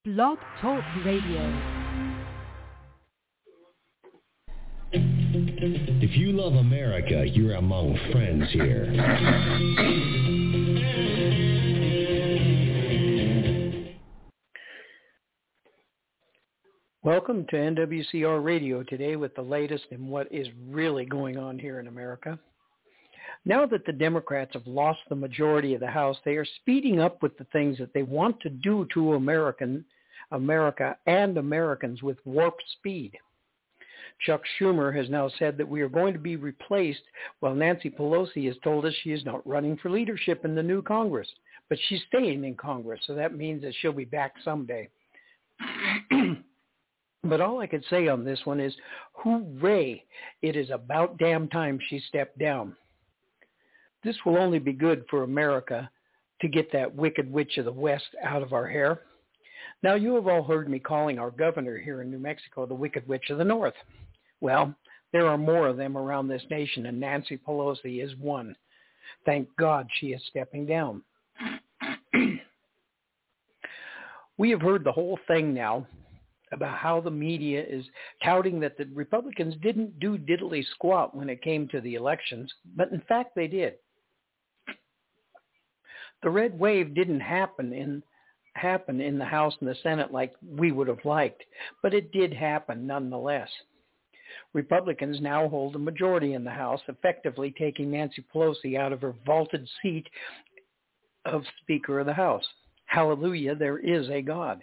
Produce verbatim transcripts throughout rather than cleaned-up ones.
Blog Talk Radio. If you love America, you're among friends here. Welcome to N W C R Radio today with the latest in what is really going on here in America. Now that the Democrats have lost the majority of the House, they are speeding up with the things that they want to do to American, America and Americans with warp speed. Chuck Schumer has now said that we are going to be replaced, while Nancy Pelosi has told us she is not running for leadership in the new Congress, but she's staying in Congress, so that means that she'll be back someday. But all I could say on this one is, hooray, it is about damn time she stepped down. This will only be good for America to get that wicked witch of the West out of our hair. Now, you have all heard me calling our governor here in New Mexico the wicked witch of the North. Well, there are more of them around this nation, and Nancy Pelosi is one. Thank God she is stepping down. We have heard the whole thing now about how the media is touting that the Republicans didn't do diddly squat when it came to the elections, but in fact they did. The red wave didn't happen in happen in the House and the Senate like we would have liked, but it did happen nonetheless. Republicans now hold a majority in the House, effectively taking Nancy Pelosi out of her vaulted seat of Speaker of the House. Hallelujah, there is a God.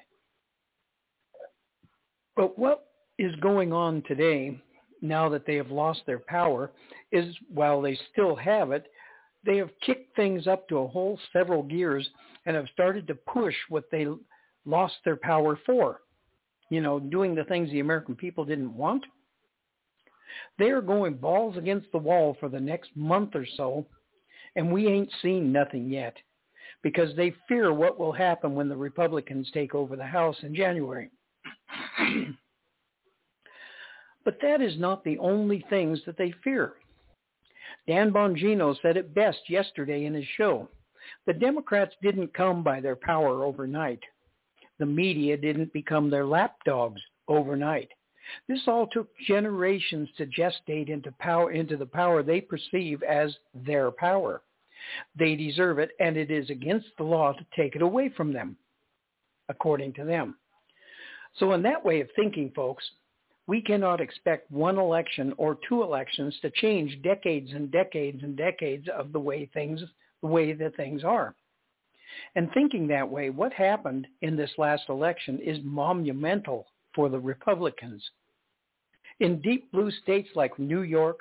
But what is going on today, now that they have lost their power, is while they still have it, they have kicked things up to a whole several gears and have started to push what they lost their power for. You know, doing the things the American people didn't want. They are going balls against the wall for the next month or so, and we ain't seen nothing yet, because they fear what will happen when the Republicans take over the House in January. But that is not the only things that they fear. Dan Bongino said it best yesterday in his show. The Democrats didn't come by their power overnight. The media didn't become their lapdogs overnight. This all took generations to gestate into power, into the power they perceive as their power. They deserve it, and it is against the law to take it away from them, according to them. So in that way of thinking, folks, we cannot expect one election or two elections to change decades and decades and decades of the way things, the way that things are. And thinking that way, what happened in this last election is monumental for the Republicans. In deep blue states like New York,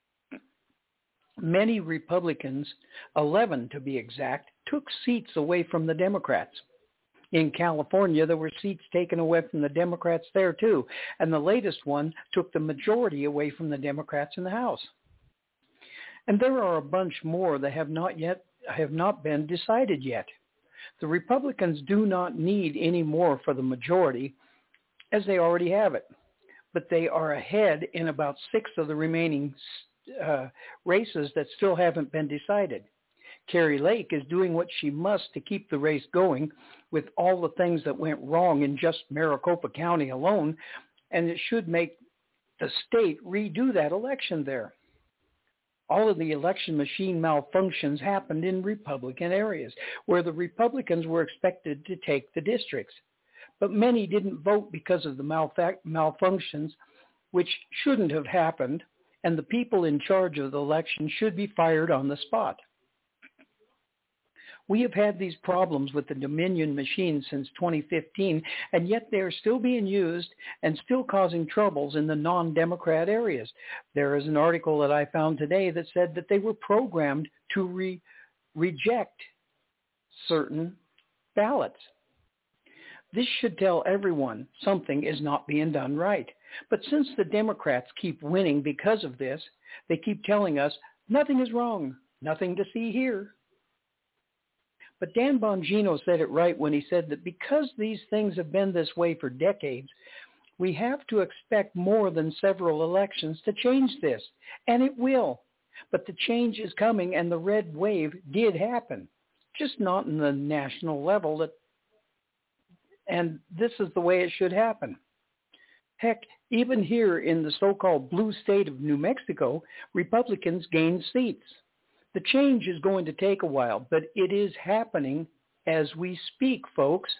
many Republicans, eleven to be exact, took seats away from the Democrats. In California, there were seats taken away from the Democrats there, too. And the latest one took the majority away from the Democrats in the House. And there are a bunch more that have not yet have not been decided yet. The Republicans do not need any more for the majority, as they already have it. But they are ahead in about six of the remaining uh, races that still haven't been decided. Carrie Lake is doing what she must to keep the race going with all the things that went wrong in just Maricopa County alone, and it should make the state redo that election there. All of the election machine malfunctions happened in Republican areas where the Republicans were expected to take the districts. But many didn't vote because of the malfa- malfunctions, which shouldn't have happened, and the people in charge of the election should be fired on the spot. We have had these problems with the Dominion machine since twenty fifteen, and yet they are still being used and still causing troubles in the non-Democrat areas. There is an article that I found today that said that they were programmed to re- reject certain ballots. This should tell everyone something is not being done right. But since the Democrats keep winning because of this, they keep telling us nothing is wrong, nothing to see here. But Dan Bongino said it right when he said that because these things have been this way for decades, we have to expect more than several elections to change this. And it will. But the change is coming, and the red wave did happen, just not in the national level that and this is the way it should happen. Heck, even here in the so-called blue state of New Mexico, Republicans gained seats. The change is going to take a while, but it is happening as we speak, folks.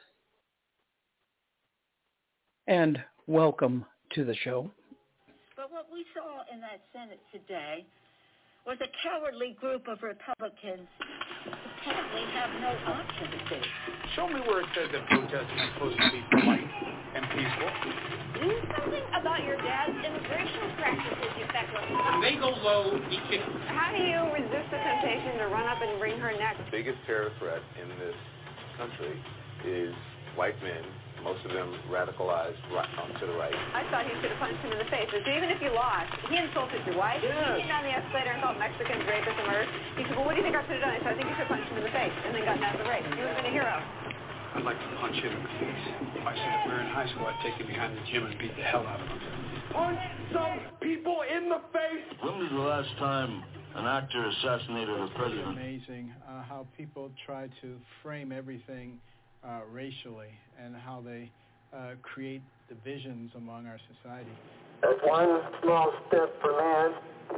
And welcome to the show. But what we saw in that Senate today was a cowardly group of Republicans who apparently have no option to see. Show me where it says that protesting is supposed to be polite and peaceful. Do something about your dad's immigration practices, you feckless. When they go low, he kicks. How do you resist the temptation to run up and wring her neck? The biggest terror threat in this country is white men, most of them radicalized right to the right. I thought he should have punched him in the face. So even if you lost, he insulted your wife. Yes. He came down the escalator and called Mexicans rapists and murderers. He said, well, what do you think I should have done? I said, I think you should have punched him in the face and then gotten out of the race. He would have been a hero. I'd like to punch him in the face. If I said if we were in high school, I'd take him behind the gym and beat the hell out of him. Punch some people in the face! When was the last time an actor assassinated a president? It's amazing uh, how people try to frame everything uh, racially and how they uh, create divisions among our society. That's one small step for man,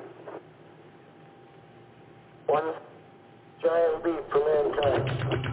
one giant leap for mankind.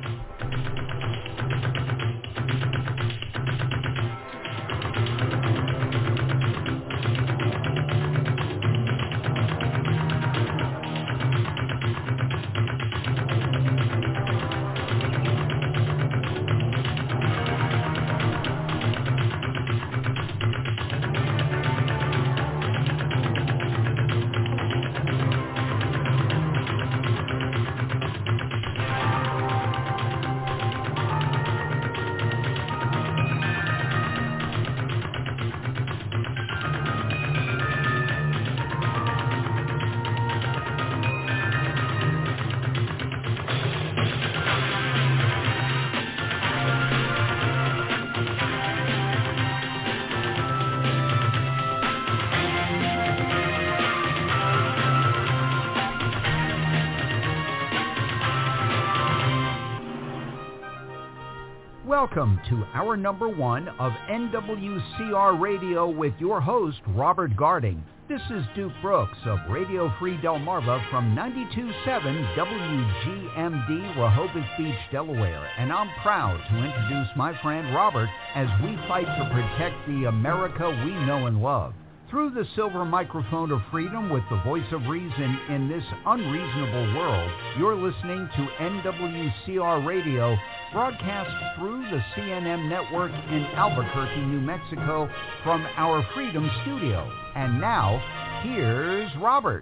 Welcome to hour number one of N W C R Radio with your host, Robert Garding. This is Duke Brooks of Radio Free Delmarva from ninety-two point seven W G M D, Rehoboth Beach, Delaware, and I'm proud to introduce my friend Robert as we fight to protect the America we know and love. Through the silver microphone of freedom with the voice of reason in this unreasonable world, you're listening to N W C R Radio, broadcast through the C N M network in Albuquerque, New Mexico, from our Freedom Studio. And now, here's Robert.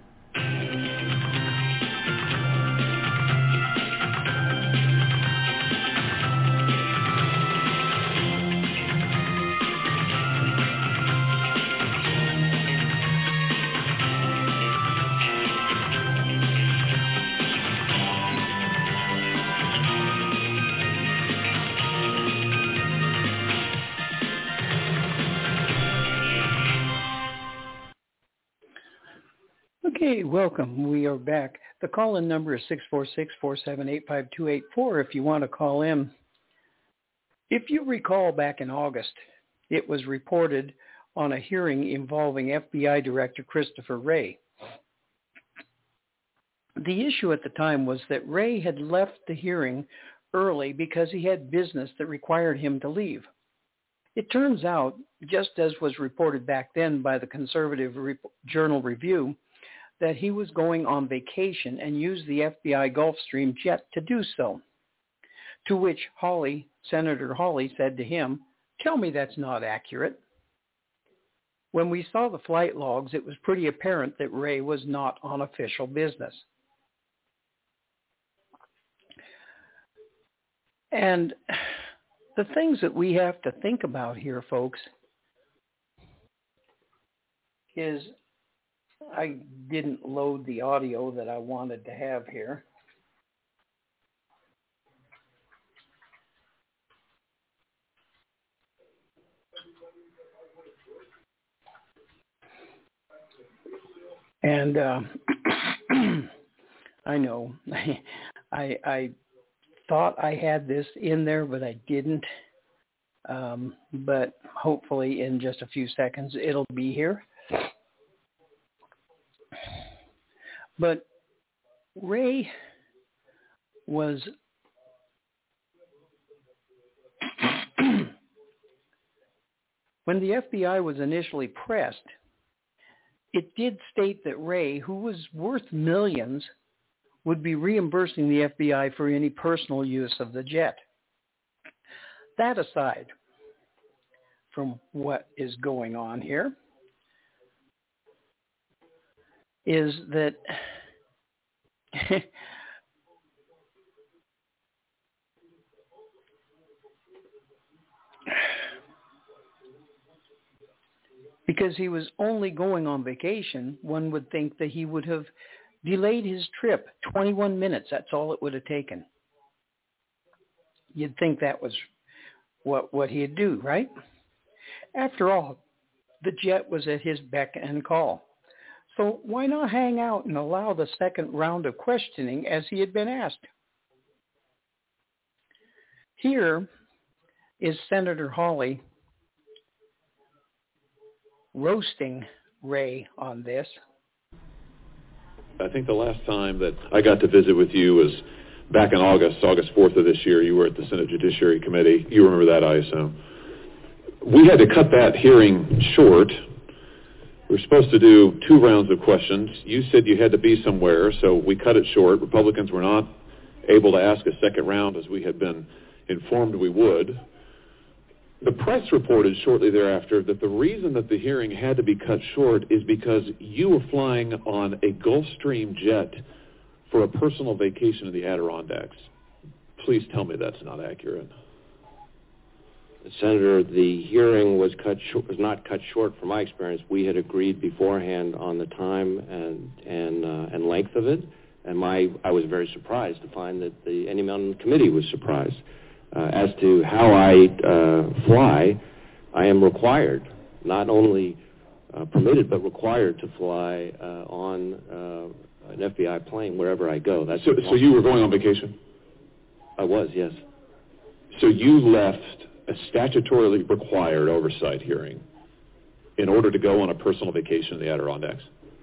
Okay, welcome. We are back. The call-in number is six four six, four seven eight, five two eight four if you want to call in. If you recall back in August, it was reported on a hearing involving F B I Director Christopher Wray. The issue at the time was that Wray had left the hearing early because he had business that required him to leave. It turns out, just as was reported back then by the Conservative Re- Journal Review, that he was going on vacation and used the F B I Gulfstream jet to do so. To which Hawley, Senator Hawley, said to him, "Tell me that's not accurate." When we saw the flight logs, it was pretty apparent that Wray was not on official business. And the things that we have to think about here, folks, is I didn't load the audio that I wanted to have here. And uh, I know I, I thought I had this in there, but I didn't. um, but hopefully in just a few seconds it'll be here. But Ray was when the F B I was initially pressed, it did state that Ray, who was worth millions, would be reimbursing the F B I for any personal use of the jet. That aside from what is going on here, is that because he was only going on vacation, one would think that he would have delayed his trip twenty-one minutes. That's all it would have taken. You'd think that was what, what he'd do, right? After all, the jet was at his beck and call. So why not hang out and allow the second round of questioning as he had been asked? Here is Senator Hawley roasting Ray on this. I think the last time that I got to visit with you was back in August, August fourth of this year. You were at the Senate Judiciary Committee. You remember that, I assume. We had to cut that hearing short. We were supposed to do two rounds of questions. You said you had to be somewhere, so we cut it short. Republicans were not able to ask a second round as we had been informed we would. The press reported shortly thereafter that the reason that the hearing had to be cut short is because you were flying on a Gulfstream jet for a personal vacation in the Adirondacks. Please tell me that's not accurate. Senator, the hearing was cut short, was not cut short from my experience. We had agreed beforehand on the time and and uh, and length of it, and my I was very surprised to find that the any member on the committee was surprised. Uh, as to how I uh, fly, I am required, not only uh, permitted, but required to fly uh, on uh, an F B I plane wherever I go. That's so, so you were going on vacation? I was, yes. So you left a statutorily required oversight hearing in order to go on a personal vacation in the Adirondacks?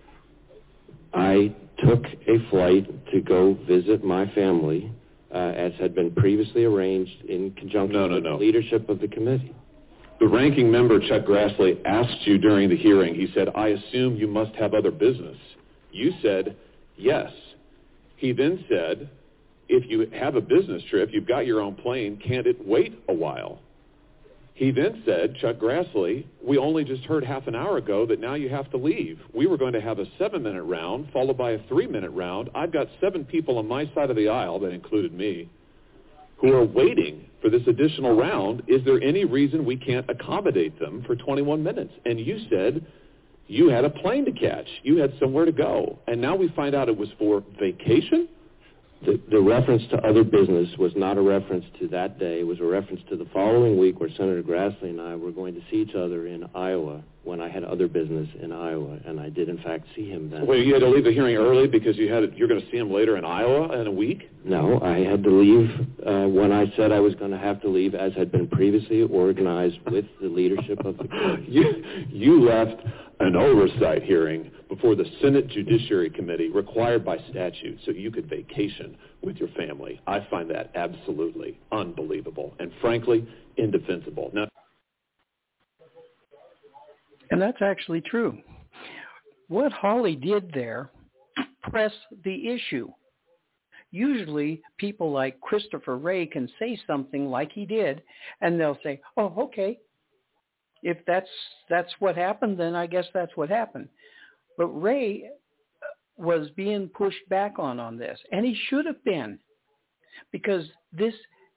I took a flight to go visit my family, Uh, as had been previously arranged in conjunction no, no, with no. the leadership of the committee. The ranking member, Chuck Grassley, asked you during the hearing, he said, I assume you must have other business. You said, yes. He then said, if you have a business trip, you've got your own plane, can't it wait a while? He then said, Chuck Grassley, we only just heard half an hour ago that now you have to leave. We were going to have a seven-minute round followed by a three-minute round. I've got seven people on my side of the aisle, that included me, who are waiting for this additional round. Is there any reason we can't accommodate them for twenty-one minutes? And you said you had a plane to catch. You had somewhere to go. And now we find out it was for vacation? The, the reference to other business was not a reference to that day. It was a reference to the following week where Senator Grassley and I were going to see each other in Iowa when I had other business in Iowa, and I did, in fact, see him then. Well, you had to leave the hearing early because you had you're going to see him later in Iowa in a week? No, I had to leave uh, when I said I was going to have to leave, as had been previously organized with the leadership of the committee. you, you left an oversight hearing before the Senate Judiciary Committee required by statute so you could vacation with your family. I find that absolutely unbelievable and, frankly, indefensible. Now, and that's actually true. What Hawley did there, press the issue. Usually people like Christopher Wray can say something like he did, and they'll say, oh, okay, if that's that's what happened, then I guess that's what happened. But Ray was being pushed back on on this, and he should have been, because this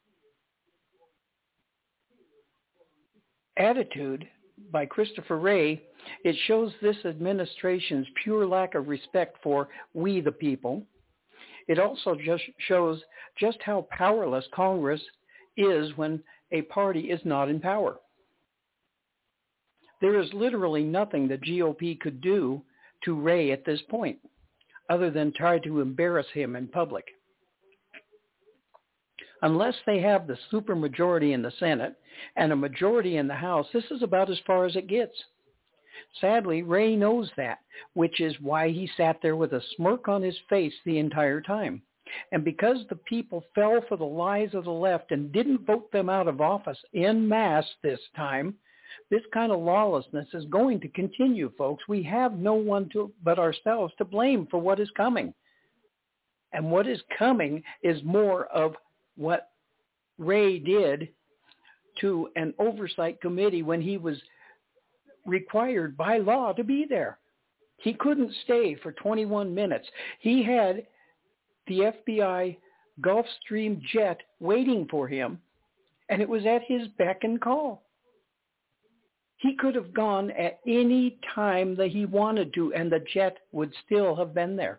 attitude by Christopher Wray, it shows this administration's pure lack of respect for we the people. It also just shows just how powerless Congress is when a party is not in power. There is literally nothing the G O P could do to Ray at this point, other than try to embarrass him in public. Unless they have the supermajority in the Senate and a majority in the House, this is about as far as it gets. Sadly, Ray knows that, which is why he sat there with a smirk on his face the entire time. And because the people fell for the lies of the left and didn't vote them out of office en masse this time, this kind of lawlessness is going to continue, folks. We have no one to, but ourselves to blame for what is coming. And what is coming is more of what Ray did to an oversight committee when he was required by law to be there. He couldn't stay for twenty-one minutes. He had the F B I Gulfstream jet waiting for him, and it was at his beck and call. He could have gone at any time that he wanted to, and the jet would still have been there.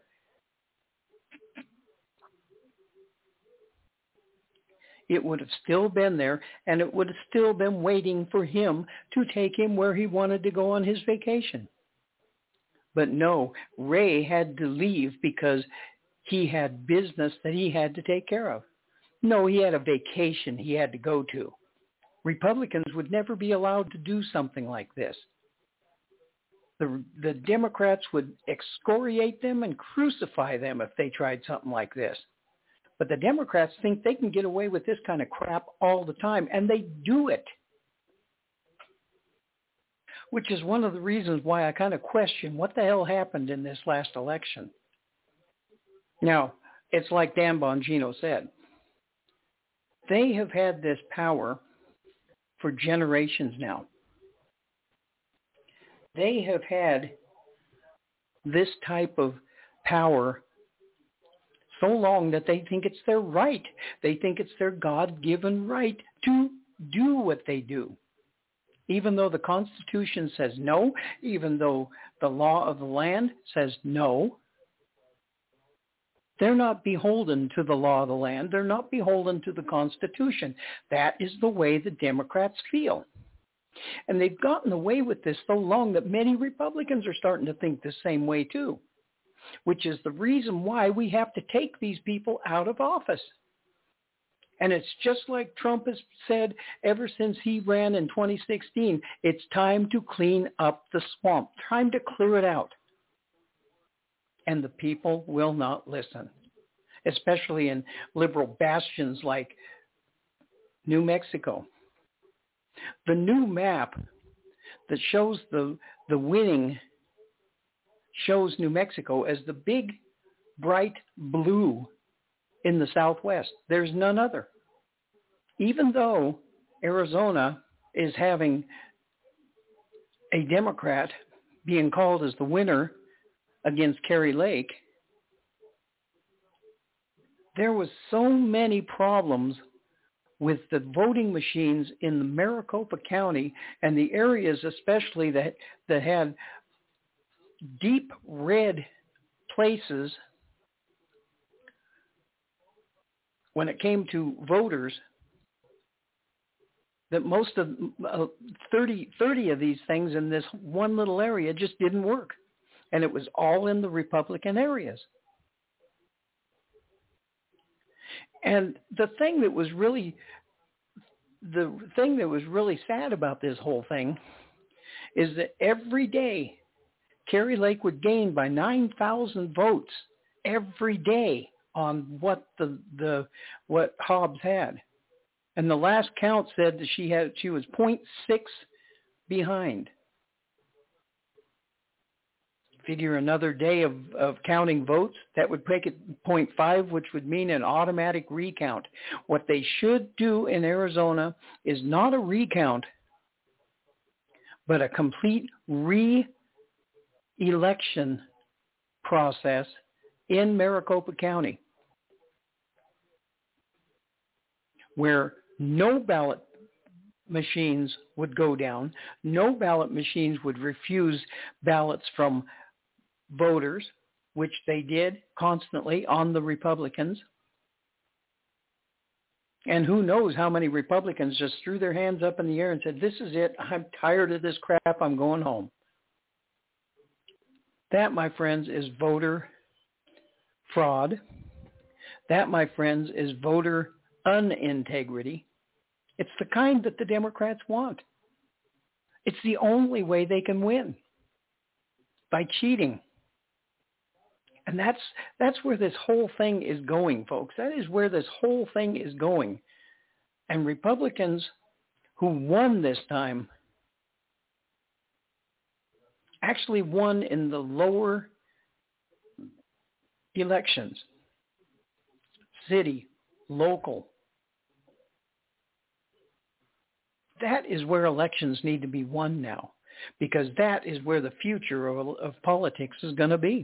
It would have still been there, and it would have still been waiting for him to take him where he wanted to go on his vacation. But no, Ray had to leave because he had business that he had to take care of. No, he had a vacation he had to go to. Republicans would never be allowed to do something like this. The, the Democrats would excoriate them and crucify them if they tried something like this. But the Democrats think they can get away with this kind of crap all the time, and they do it. Which is one of the reasons why I kind of question what the hell happened in this last election. Now, it's like Dan Bongino said. They have had this power for generations now. They have had this type of power so long that they think it's their right. They think it's their God-given right to do what they do. Even though the Constitution says no, even though the law of the land says no, they're not beholden to the law of the land. They're not beholden to the Constitution. That is the way the Democrats feel. And they've gotten away with this so long that many Republicans are starting to think the same way too, which is the reason why we have to take these people out of office. And it's just like Trump has said ever since he ran in twenty sixteen, it's time to clean up the swamp, time to clear it out. And the people will not listen, especially in liberal bastions like New Mexico. The new map that shows the, the winning shows New Mexico as the big, bright blue in the Southwest. There's none other. Even though Arizona is having a Democrat being called as the winner against Kari Lake, there was so many problems with the voting machines in the Maricopa County and the areas especially that, that had deep red places when it came to voters, that most of uh, thirty, thirty of these things in this one little area just didn't work. And it was all in the Republican areas. And the thing that was really, the thing that was really sad about this whole thing is that every day Kari Lake would gain by nine thousand votes every day on what the the what Hobbs had, and the last count said that she had she was zero point six behind. Figure another day of, of counting votes, that would make it zero point five, which would mean an automatic recount. What they should do in Arizona is not a recount, but a complete re-election process in Maricopa County, where no ballot machines would go down, no ballot machines would refuse ballots from voters, which they did constantly on the Republicans. And who knows how many Republicans just threw their hands up in the air and said, this is it, I'm tired of this crap, I'm going home. That, my friends, is voter fraud. That, my friends, is voter unintegrity. It's the kind that the Democrats want. It's the only way they can win, by cheating. And that's that's where this whole thing is going, folks. That is where this whole thing is going. And Republicans who won this time actually won in the lower elections, city, local. That is where elections need to be won now, because that is where the future of, of politics is going to be.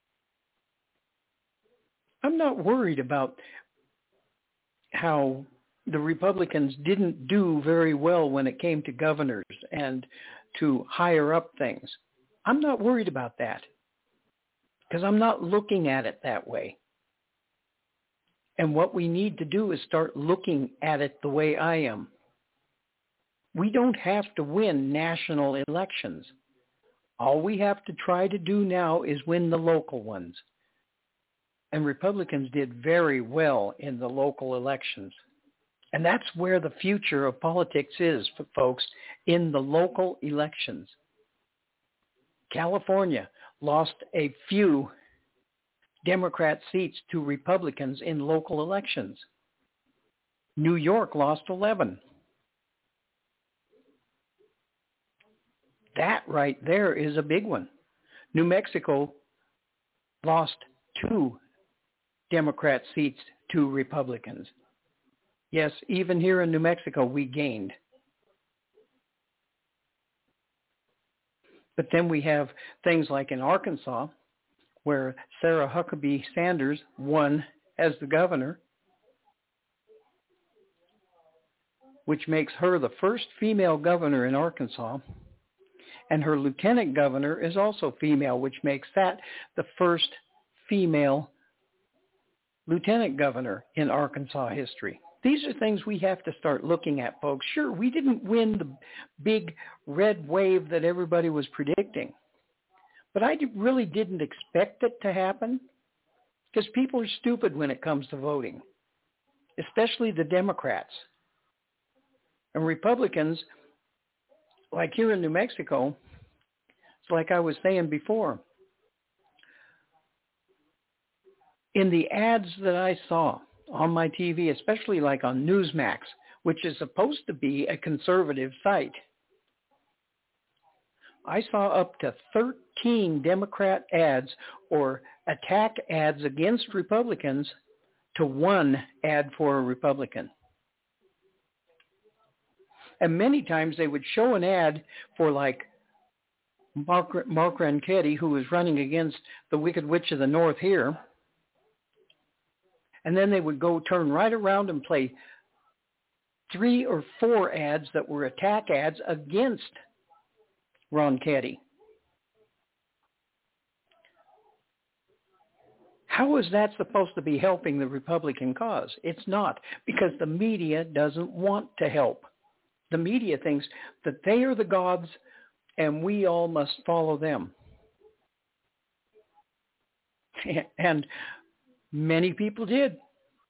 I'm not worried about how the Republicans didn't do very well when it came to governors and to higher up things. I'm not worried about that because I'm not looking at it that way. And what we need to do is start looking at it the way I am. We don't have to win national elections. All we have to try to do now is win the local ones. And Republicans did very well in the local elections. And that's where the future of politics is, folks, in the local elections. California lost a few Democrat seats to Republicans in local elections. New York lost eleven. That right there is a big one. New Mexico lost two Democrat seats to Republicans. Yes, even here in New Mexico, we gained. But then we have things like in Arkansas, where Sarah Huckabee Sanders won as the governor, which makes her the first female governor in Arkansas. And her lieutenant governor is also female, which makes that the first female lieutenant governor in Arkansas history. These are things we have to start looking at, folks. Sure, we didn't win the big red wave that everybody was predicting. But I really didn't expect it to happen because people are stupid when it comes to voting, especially the Democrats. And Republicans, like here in New Mexico, it's like I was saying before, in the ads that I saw on my T V, especially like on Newsmax, which is supposed to be a conservative site, I saw up to thirteen Democrat ads or attack ads against Republicans to one ad for a Republican. And many times they would show an ad for like Mark, Mark Ronchetti, who was running against the Wicked Witch of the North here. And then they would go turn right around and play three or four ads that were attack ads against Ronchetti. How is that supposed to be helping the Republican cause? It's not, because the media doesn't want to help. The media thinks that they are the gods and we all must follow them. And many people did.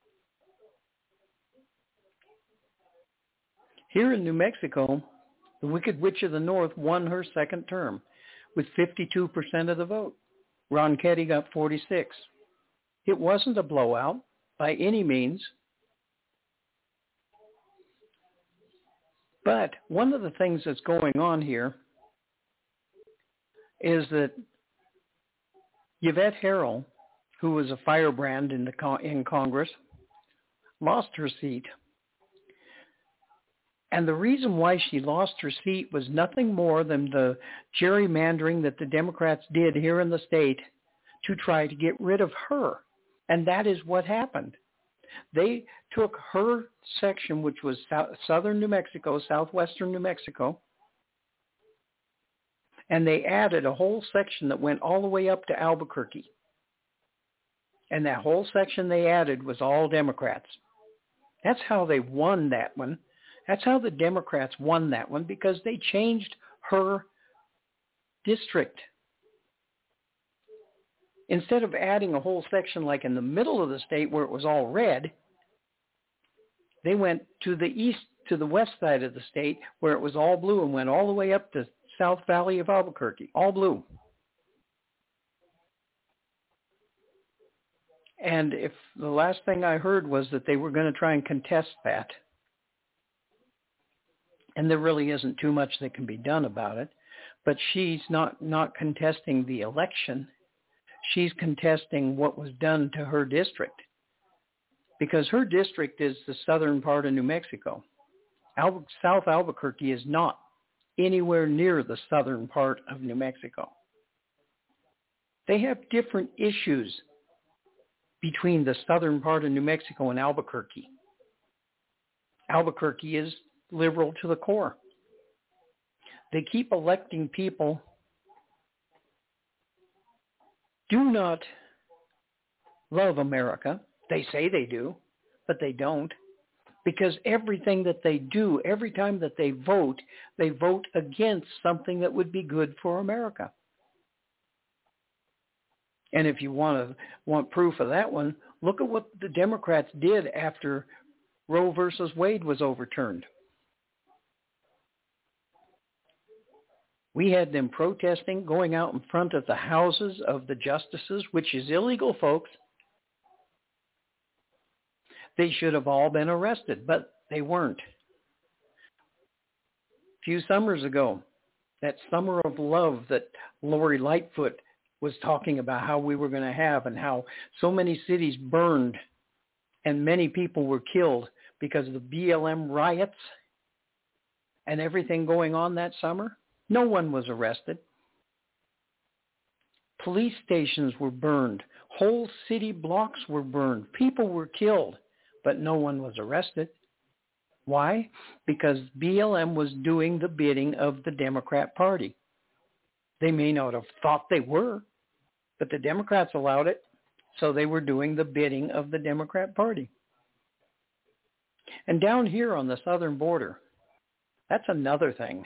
Here in New Mexico, the Wicked Witch of the North won her second term with fifty-two percent of the vote. Ronchetti got forty-six. It wasn't a blowout by any means. But one of the things that's going on here is that Yvette Herrell, who was a firebrand in, the con- in Congress, lost her seat. And the reason why she lost her seat was nothing more than the gerrymandering that the Democrats did here in the state to try to get rid of her. And that is what happened. They took her section, which was south, southern New Mexico, southwestern New Mexico, and they added a whole section that went all the way up to Albuquerque. And that whole section they added was all Democrats. That's how they won that one. That's how the Democrats won that one, because they changed her district. Instead of adding a whole section like in the middle of the state where it was all red, They went to the east, to the west side of the state where it was all blue and went all the way up to South Valley of Albuquerque, all blue. And if the last thing I heard was that they were going to try and contest that, and there really isn't too much that can be done about it, but she's not, not contesting the election. She's contesting what was done to her district, because her district is the southern part of New Mexico. Al- South Albuquerque is not anywhere near the southern part of New Mexico. They have different issues between the southern part of New Mexico and Albuquerque. Albuquerque is liberal to the core. They keep electing people do not love America. They say they do, but they don't. Because everything that they do, every time that they vote, they vote against something that would be good for America. And if you want to want proof of that one, look at what the Democrats did after Roe versus Wade was overturned. We had them protesting, going out in front of the houses of the justices, which is illegal, folks. They should have all been arrested, but they weren't. A few summers ago, that summer of love that Lori Lightfoot was talking about how we were going to have, and how so many cities burned and many people were killed because of the B L M riots and everything going on that summer. No one was arrested. Police stations were burned. Whole city blocks were burned. People were killed, but no one was arrested. Why? Because B L M was doing the bidding of the Democrat Party. They may not have thought they were, but the Democrats allowed it, so they were doing the bidding of the Democrat Party. And down here on the southern border, that's another thing.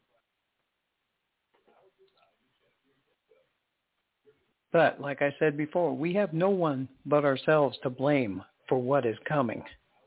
But like I said before, we have no one but ourselves to blame for what is coming.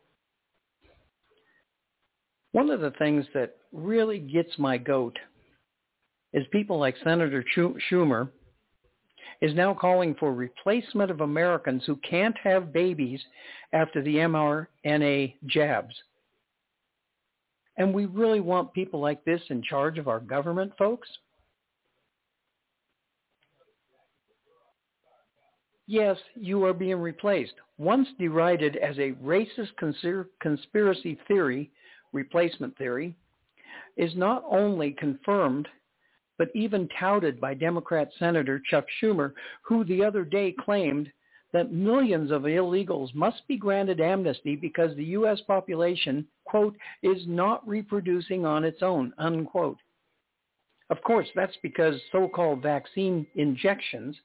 One of the things that really gets my goat is people like Senator Schumer is now calling for replacement of Americans who can't have babies after the M R N A jabs. And we really want people like this in charge of our government, folks? Yes, you are being replaced. Once derided as a racist consir- conspiracy theory, replacement theory, is not only confirmed, but even touted by Democrat Senator Chuck Schumer, who the other day claimed that millions of illegals must be granted amnesty because the U S population, quote, is not reproducing on its own, unquote. Of course, that's because so-called vaccine injections,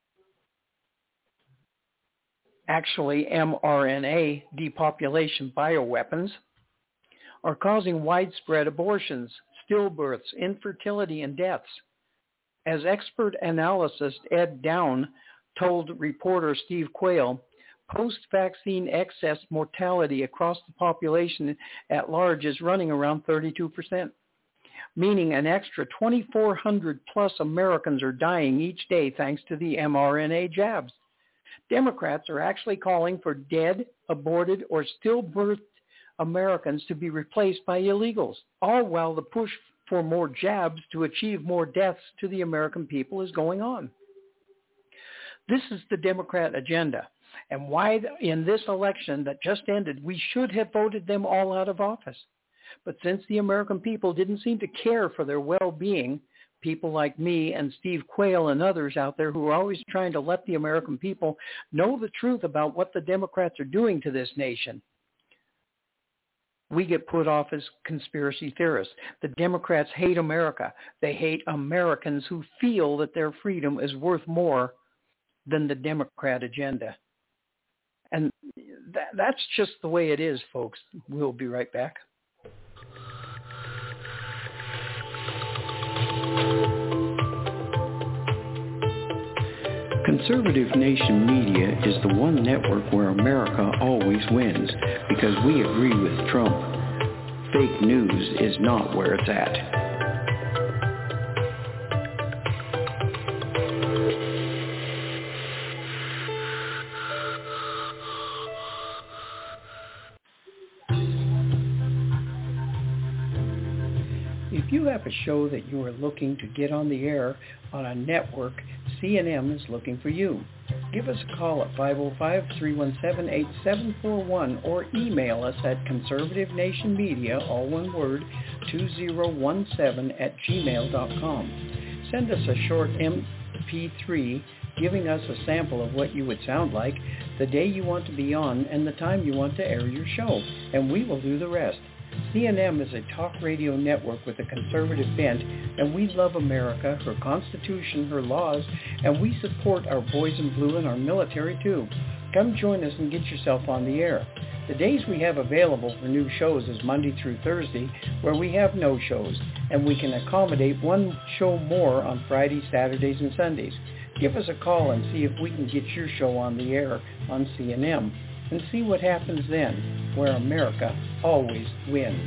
actually M R N A depopulation bioweapons, are causing widespread abortions, stillbirths, infertility, and deaths. As expert analyst Ed Down told reporter Steve Quayle, post-vaccine excess mortality across the population at large is running around thirty-two percent, meaning an extra twenty-four hundred plus Americans are dying each day thanks to the M R N A jabs. Democrats are actually calling for dead, aborted, or stillbirthed Americans to be replaced by illegals, all while the push for more jabs to achieve more deaths to the American people is going on. This is the Democrat agenda, and why in this election that just ended, we should have voted them all out of office. But since the American people didn't seem to care for their well-being, people like me and Steve Quayle and others out there who are always trying to let the American people know the truth about what the Democrats are doing to this nation, we get put off as conspiracy theorists. The Democrats hate America. They hate Americans who feel that their freedom is worth more than the Democrat agenda. And that, that's just the way it is, folks. We'll be right back. Conservative Nation Media is the one network where America always wins because we agree with Trump. Fake news is not where it's at. If you have a show that you are looking to get on the air on a network, C N M is looking for you. Give us a call at five oh five, three one seven, eight seven four one or email us at conservative nation media, all one word, two zero one seven at gmail dot com. Send us a short M P three giving us a sample of what you would sound like, the day you want to be on, and the time you want to air your show, and we will do the rest. C N M is a talk radio network with a conservative bent, and we love America, her Constitution, her laws, and we support our boys in blue and our military too. Come join us and get yourself on the air. The days we have available for new shows is Monday through Thursday, where we have no shows, and we can accommodate one show more on Fridays, Saturdays, and Sundays. Give us a call and see if we can get your show on the air on C N M, and see what happens then, where America always wins.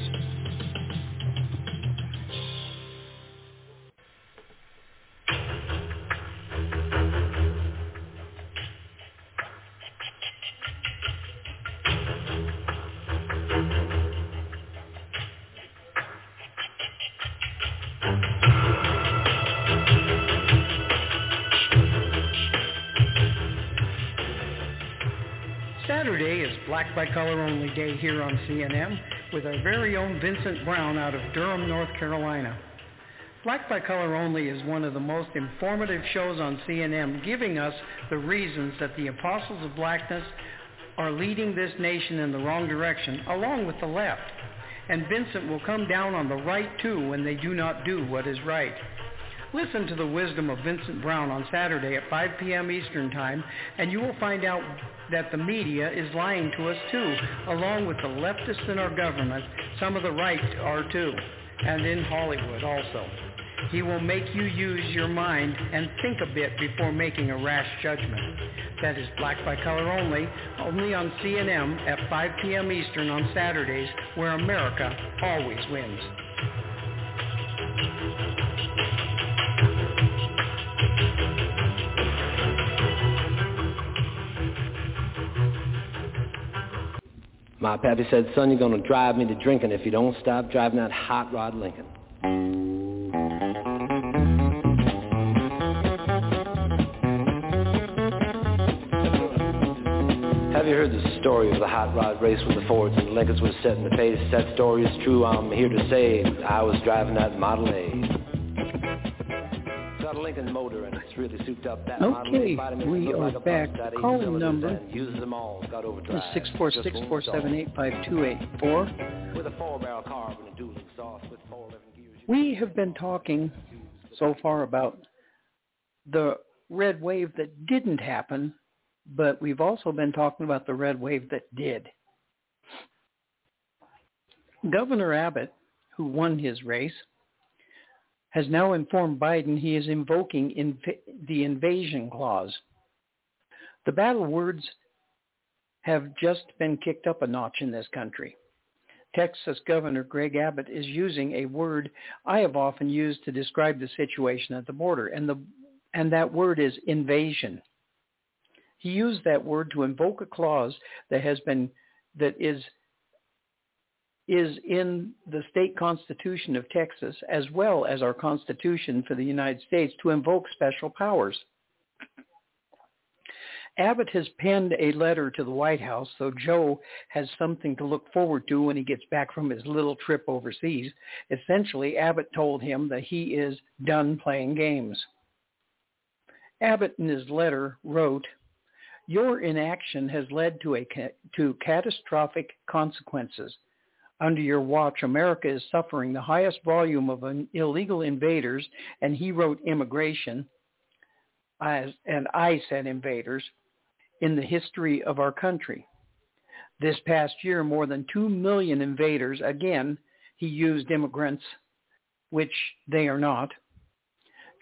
Saturday is Black by Color Only Day here on C N M with our very own Vincent Brown out of Durham, North Carolina. Black by Color Only is one of the most informative shows on C N M, giving us the reasons that the apostles of blackness are leading this nation in the wrong direction, along with the left. And Vincent will come down on the right too when they do not do what is right. Listen to the wisdom of Vincent Brown on Saturday at five p.m. Eastern Time, and you will find out that the media is lying to us too, along with the leftists in our government. Some of the right are too, and in Hollywood also. He will make you use your mind and think a bit before making a rash judgment. That is Black by Color Only, only on C N M at five p.m. Eastern on Saturdays, where America always wins. My pappy said, son, you're going to drive me to drinking if you don't stop driving that hot rod Lincoln. Have you heard the story of the hot rod race with the Fords and the Lincolns was set in the pace? That story is true, I'm here to say. I was driving that Model A. Got a Lincoln motor and it's really souped up. That okay, we are like back. Calling number is six four six, four seven eight, five two eight four. With a four-barrel carb and a dual exhaust with four eleven gears. We have been talking so far about the red wave that didn't happen, but we've also been talking about the red wave that did. Governor Abbott, who won his race, has now informed Biden he is invoking inv- the invasion clause. The battle words have just been kicked up a notch in this country. Texas Governor Greg Abbott is using a word I have often used to describe the situation at the border, and the and that word is invasion. He used that word to invoke a clause that has been that is is in the state constitution of Texas, as well as our Constitution for the United States, to invoke special powers. Abbott has penned a letter to the White House, so Joe has something to look forward to when he gets back from his little trip overseas. Essentially, Abbott told him that he is done playing games. Abbott in his letter wrote, "Your inaction has led to, a, to catastrophic consequences. Under your watch, America is suffering the highest volume of illegal invaders," and he wrote immigration, as, and I said invaders, "in the history of our country. This past year, more than two million invaders," again, he used immigrants, which they are not,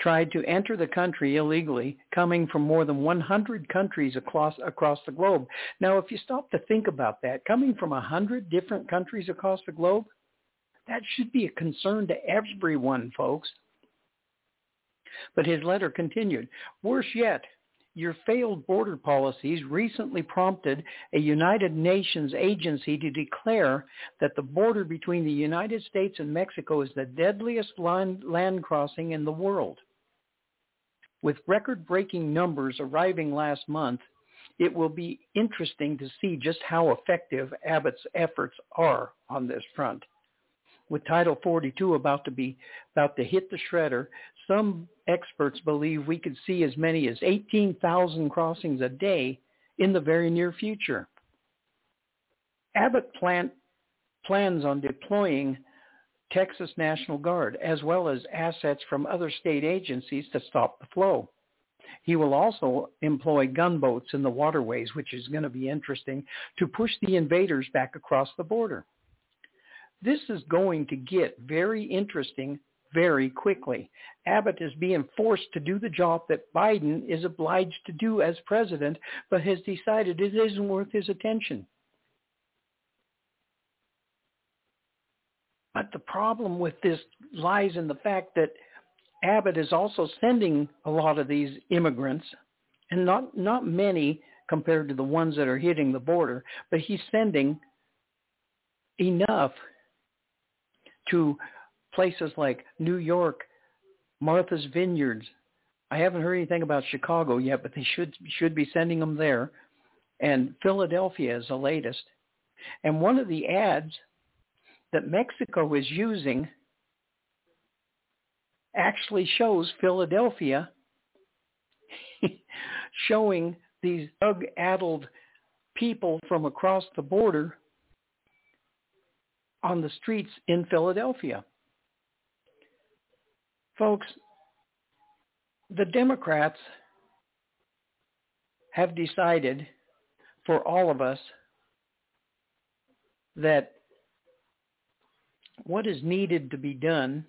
tried to enter the country illegally, coming from more than one hundred countries across across the globe. Now, if you stop to think about that, coming from one hundred different countries across the globe, that should be a concern to everyone, folks. But his letter continued. Worse yet, your failed border policies recently prompted a United Nations agency to declare that the border between the United States and Mexico is the deadliest land, land crossing in the world. With record-breaking numbers arriving last month, it will be interesting to see just how effective Abbott's efforts are on this front. With Title forty-two about to be about to hit the shredder, some experts believe we could see as many as eighteen thousand crossings a day in the very near future. Abbott plan, plans on deploying Texas National Guard as well as assets from other state agencies to stop the flow. He will also employ gunboats in the waterways, which is going to be interesting, to push the invaders back across the border. This is going to get very interesting very quickly. Abbott is being forced to do the job that Biden is obliged to do as president, but has decided it isn't worth his attention. But the problem with this lies in the fact that Abbott is also sending a lot of these immigrants, and not, not many compared to the ones that are hitting the border, but he's sending enough to places like New York, Martha's Vineyards. I haven't heard anything about Chicago yet, but they should should be sending them there. And Philadelphia is the latest. And one of the ads that Mexico is using actually shows Philadelphia showing these drug-addled people from across the border on the streets in Philadelphia. Folks, the Democrats have decided for all of us that what is needed to be done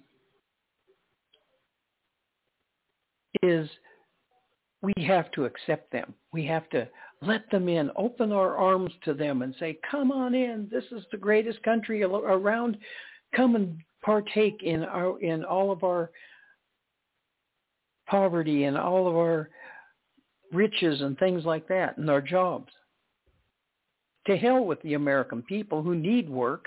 is we have to accept them. We have to let them in, open our arms to them and say, come on in. This is the greatest country around. Come and partake in our in all of our poverty and all of our riches and things like that and our jobs. To hell with the American people who need work.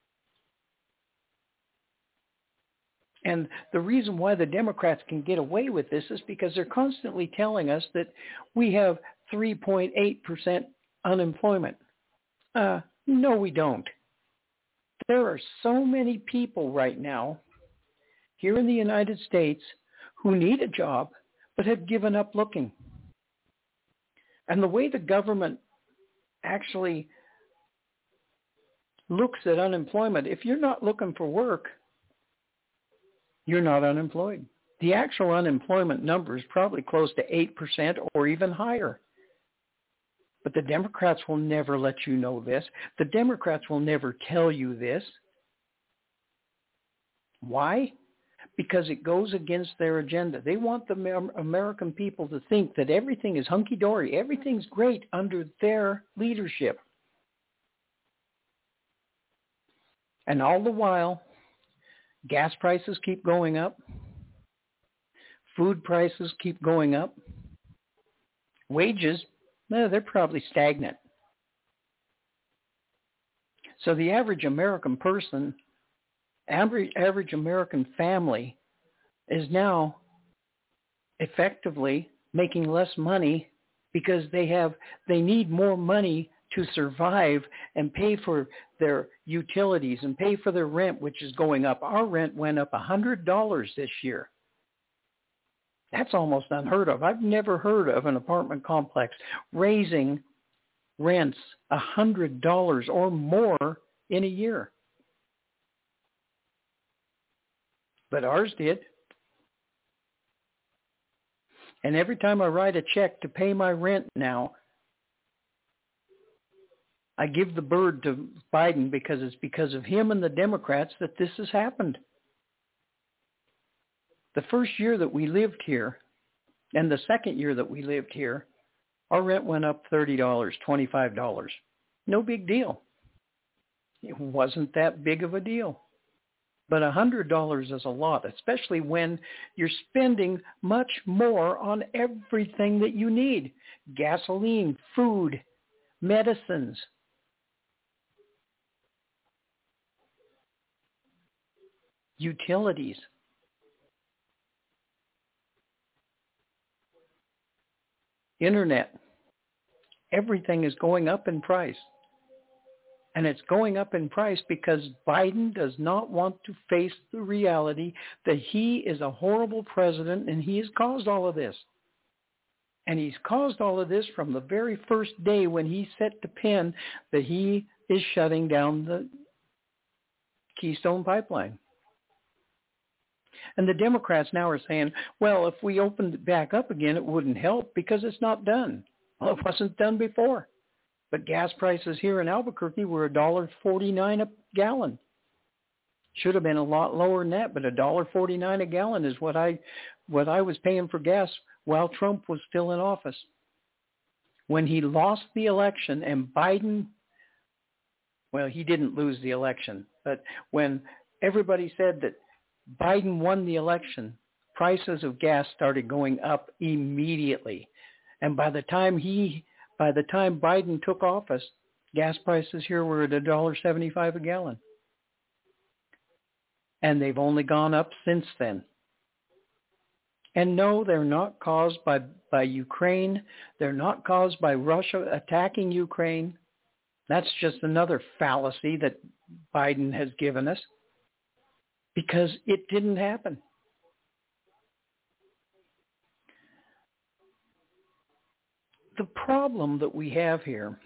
And the reason why the Democrats can get away with this is because they're constantly telling us that we have three point eight percent unemployment. Uh, no, we don't. There are so many people right now here in the United States who need a job but have given up looking. And the way the government actually looks at unemployment, if you're not looking for work, you're not unemployed. The actual unemployment number is probably close to eight percent or even higher. But the Democrats will never let you know this. The Democrats will never tell you this. Why? Because it goes against their agenda. They want the American people to think that everything is hunky-dory, everything's great under their leadership. And all the while, gas prices keep going up. Food prices keep going up. Wages, no, they're probably stagnant. So the average American person, average, average American family is now effectively making less money because they have they need more money to survive and pay for their utilities and pay for their rent, which is going up. Our rent went up one hundred dollars this year. That's almost unheard of. I've never heard of an apartment complex raising rents one hundred dollars or more in a year. But ours did. And every time I write a check to pay my rent now, I give the bird to Biden because it's because of him and the Democrats that this has happened. The first year that we lived here and the second year that we lived here, our rent went up thirty dollars, twenty-five dollars. No big deal. It wasn't that big of a deal. But one hundred dollars is a lot, especially when you're spending much more on everything that you need. Gasoline, food, medicines. Utilities. Internet. Everything is going up in price. And it's going up in price because Biden does not want to face the reality that he is a horrible president and he has caused all of this. And he's caused all of this from the very first day when he set the pin that he is shutting down the Keystone Pipeline. And the Democrats now are saying, well, if we opened it back up again, it wouldn't help because it's not done. Well, it wasn't done before. But gas prices here in Albuquerque were one dollar forty-nine a gallon. Should have been a lot lower than that, but one dollar forty-nine a gallon is what I what I was paying for gas while Trump was still in office. When he lost the election and Biden, well, he didn't lose the election, but when everybody said that Biden won the election, prices of gas started going up immediately. And by the time he By the time Biden took office, gas prices here were at one dollar seventy-five a gallon. And they've only gone up since then. And no, they're not caused by, by Ukraine. They're not caused by Russia attacking Ukraine. That's just another fallacy that Biden has given us because it didn't happen. The problem that we have here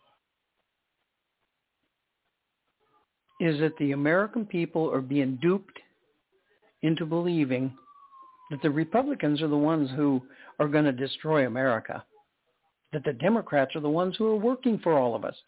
is that the American people are being duped into believing that the Republicans are the ones who are going to destroy America, that the Democrats are the ones who are working for all of us.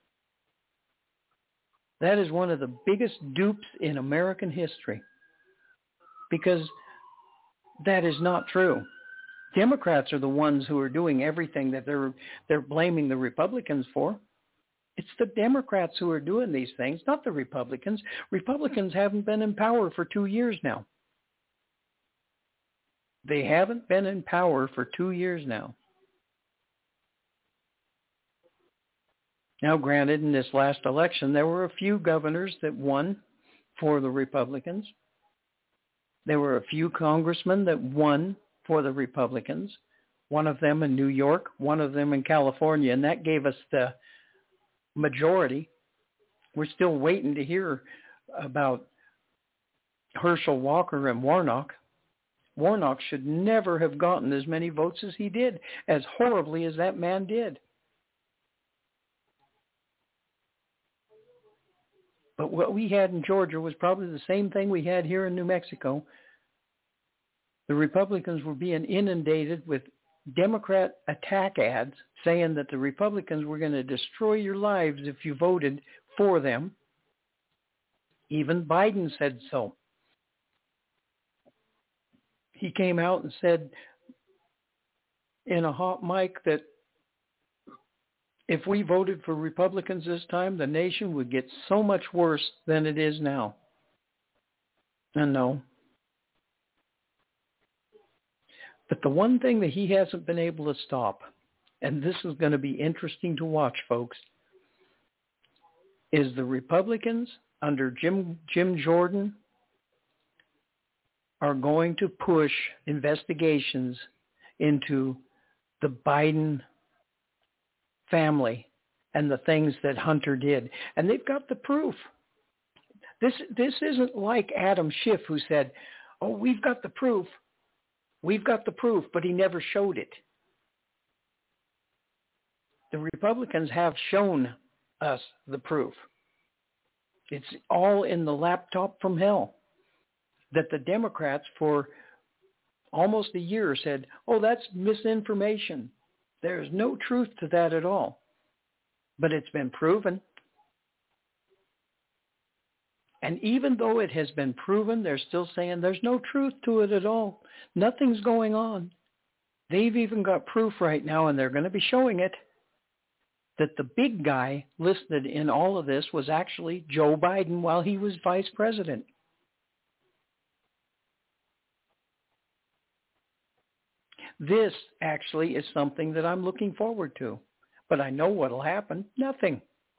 That is one of the biggest dupes in American history because that is not true. Democrats are the ones who are doing everything that they're they're blaming the Republicans for. It's the Democrats who are doing these things, not the Republicans. Republicans haven't been in power for two years now. They haven't been in power for two years now. Now, granted, in this last election, there were a few governors that won for the Republicans. There were a few congressmen that won for the Republicans, one of them in New York, one of them in California, and that gave us the majority. We're still waiting to hear about Herschel Walker and Warnock. Warnock should never have gotten as many votes as he did, as horribly as that man did. But what we had in Georgia was probably the same thing we had here in New Mexico. The Republicans were being inundated with Democrat attack ads saying that the Republicans were going to destroy your lives if you voted for them. Even Biden said so. He came out and said in a hot mic that if we voted for Republicans this time, the nation would get so much worse than it is now. And no. But the one thing that he hasn't been able to stop, and this is going to be interesting to watch, folks, is the Republicans under Jim Jim Jordan are going to push investigations into the Biden family and the things that Hunter did. And they've got the proof. This this isn't like Adam Schiff who said, oh, we've got the proof. We've got the proof, but he never showed it. The Republicans have shown us the proof. It's all in the laptop from hell that the Democrats for almost a year said, oh, that's misinformation. There's no truth to that at all. But it's been proven. And even though it has been proven, they're still saying there's no truth to it at all. Nothing's going on. They've even got proof right now, and they're going to be showing it, that the big guy listed in all of this was actually Joe Biden while he was vice president. This actually is something that I'm looking forward to. But I know what will happen. Nothing.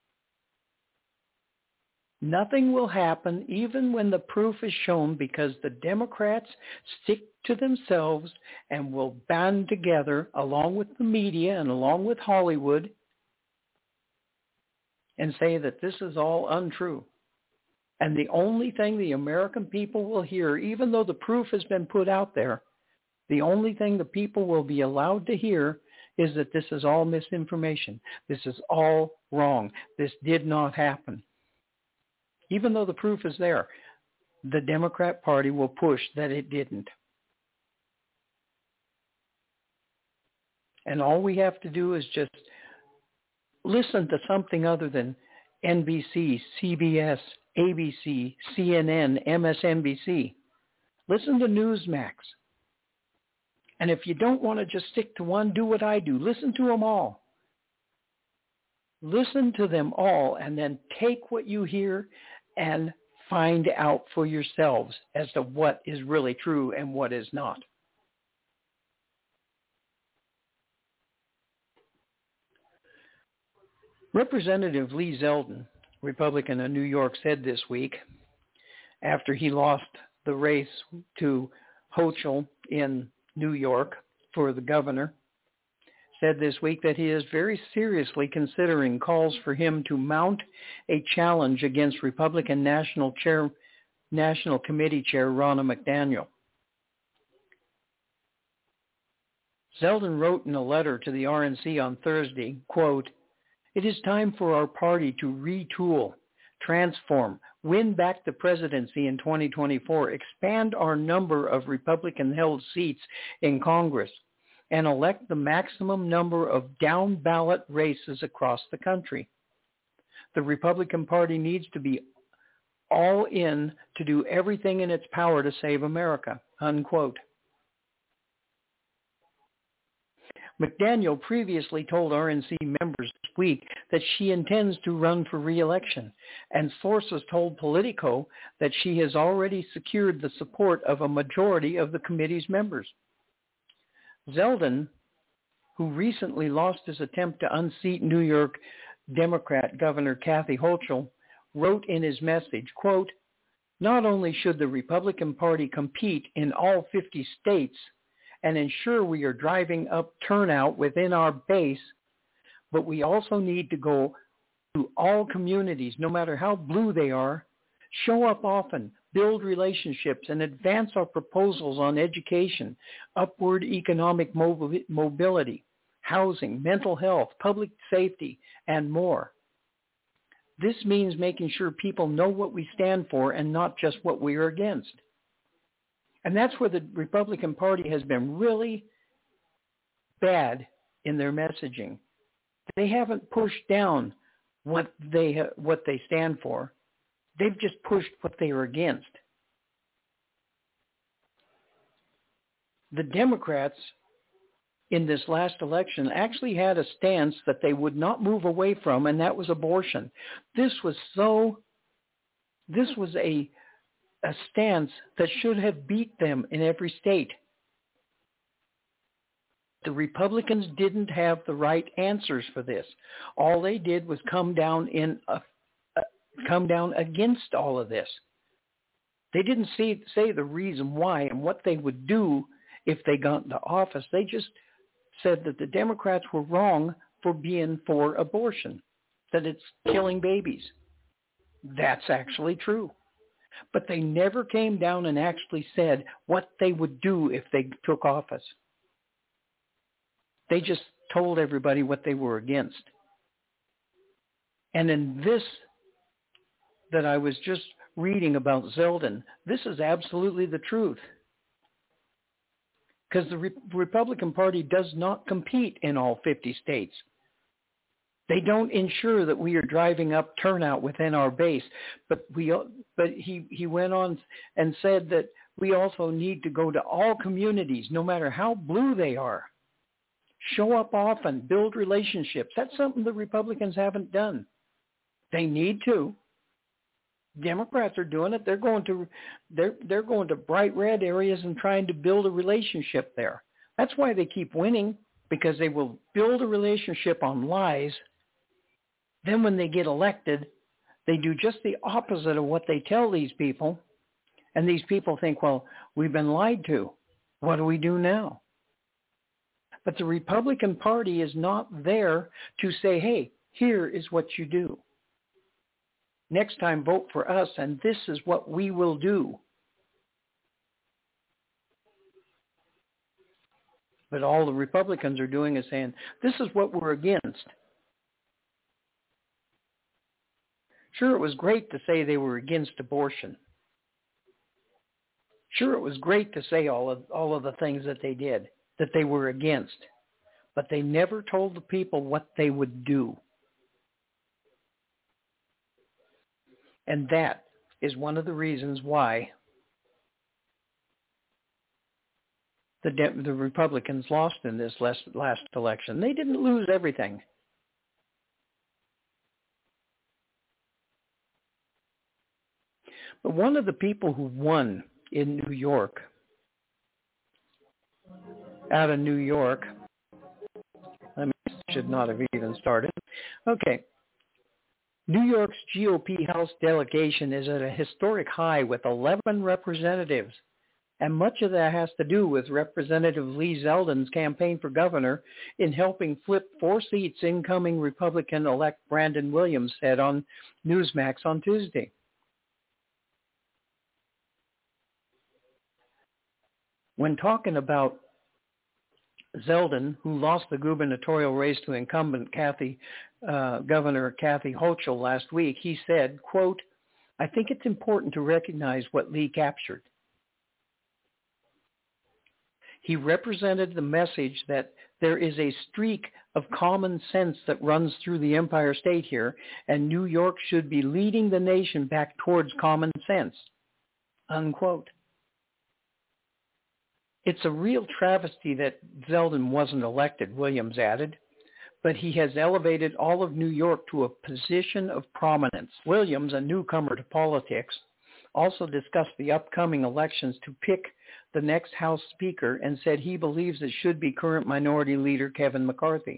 Nothing will happen even when the proof is shown, because the Democrats stick to themselves and will band together along with the media and along with Hollywood and say that this is all untrue. And the only thing the American people will hear, even though the proof has been put out there, the only thing the people will be allowed to hear is that this is all misinformation. This is all wrong. This did not happen. Even though the proof is there, the Democrat Party will push that it didn't. And all we have to do is just listen to something other than N B C, C B S, A B C, C N N, M S N B C. Listen to Newsmax. And if you don't want to just stick to one, do what I do. Listen to them all. Listen to them all and then take what you hear and find out for yourselves as to what is really true and what is not. Representative Lee Zeldin, Republican of New York, said this week, after he lost the race to Hochul in New York for the governor, said this week that he is very seriously considering calls for him to mount a challenge against Republican National Chair, National Committee Chair Ronna McDaniel. Zeldin wrote in a letter to the R N C on Thursday, quote, "It is time for our party to retool, transform, win back the presidency in twenty twenty-four, expand our number of Republican-held seats in Congress, and elect the maximum number of down-ballot races across the country. The Republican Party needs to be all in to do everything in its power to save America," unquote. McDaniel previously told R N C members this week that she intends to run for re-election, and sources told Politico that she has already secured the support of a majority of the committee's members. Zeldin, who recently lost his attempt to unseat New York Democrat Governor Kathy Hochul, wrote in his message, quote, "Not only should the Republican Party compete in all fifty states and ensure we are driving up turnout within our base, but we also need to go to all communities, no matter how blue they are, show up often, build relationships, and advance our proposals on education, upward economic mobility, housing, mental health, public safety, and more. This means making sure people know what we stand for and not just what we are against." And that's where the Republican Party has been really bad in their messaging. They haven't pushed down what they what they stand for. They've just pushed what they are against. The Democrats in this last election actually had a stance that they would not move away from, and that was abortion. This was so, this was a a stance that should have beat them in every state. The Republicans didn't have the right answers for this. All they did was come down in a, uh, come down against all of this. They didn't see, say the reason why and what they would do if they got into office. They just said that the Democrats were wrong for being for abortion, that it's killing babies. That's actually true. But they never came down and actually said what they would do if they took office. They just told everybody what they were against. And in this that I was just reading about Zeldin, this is absolutely the truth. Because the Re- Republican Party does not compete in all fifty states. They don't ensure that we are driving up turnout within our base. But we, but he, he went on and said that we also need to go to all communities, no matter how blue they are. Show up often, build relationships. That's something the Republicans haven't done. They need to. Democrats are doing it. They're going to, they're they're going to bright red areas and trying to build a relationship there. That's why they keep winning, because they will build a relationship on lies. Then when they get elected, they do just the opposite of what they tell these people. And these people think, well, we've been lied to. What do we do now? But the Republican Party is not there to say, hey, here is what you do. Next time, vote for us, and this is what we will do. But all the Republicans are doing is saying, this is what we're against. Sure, it was great to say they were against abortion. Sure, it was great to say all of all of the things that they did, that they were against. But they never told the people what they would do. And that is one of the reasons why the de- the Republicans lost in this last, last election. They didn't lose everything. But one of the people who won in New York, out of New York, I mean, should not have even started. Okay. New York's G O P House delegation is at a historic high with eleven representatives. And much of that has to do with Representative Lee Zeldin's campaign for governor in helping flip four seats incoming Republican-elect Brandon Williams said on Newsmax on Tuesday. When talking about Zeldin, who lost the gubernatorial race to incumbent Kathy, uh, Governor Kathy Hochul last week, he said, quote, I think it's important to recognize what Lee captured. He represented the message that there is a streak of common sense that runs through the Empire State here, and New York should be leading the nation back towards common sense, unquote. It's a real travesty that Zeldin wasn't elected, Williams added, but he has elevated all of New York to a position of prominence. Williams, a newcomer to politics, also discussed the upcoming elections to pick the next House Speaker and said he believes it should be current Minority Leader Kevin McCarthy.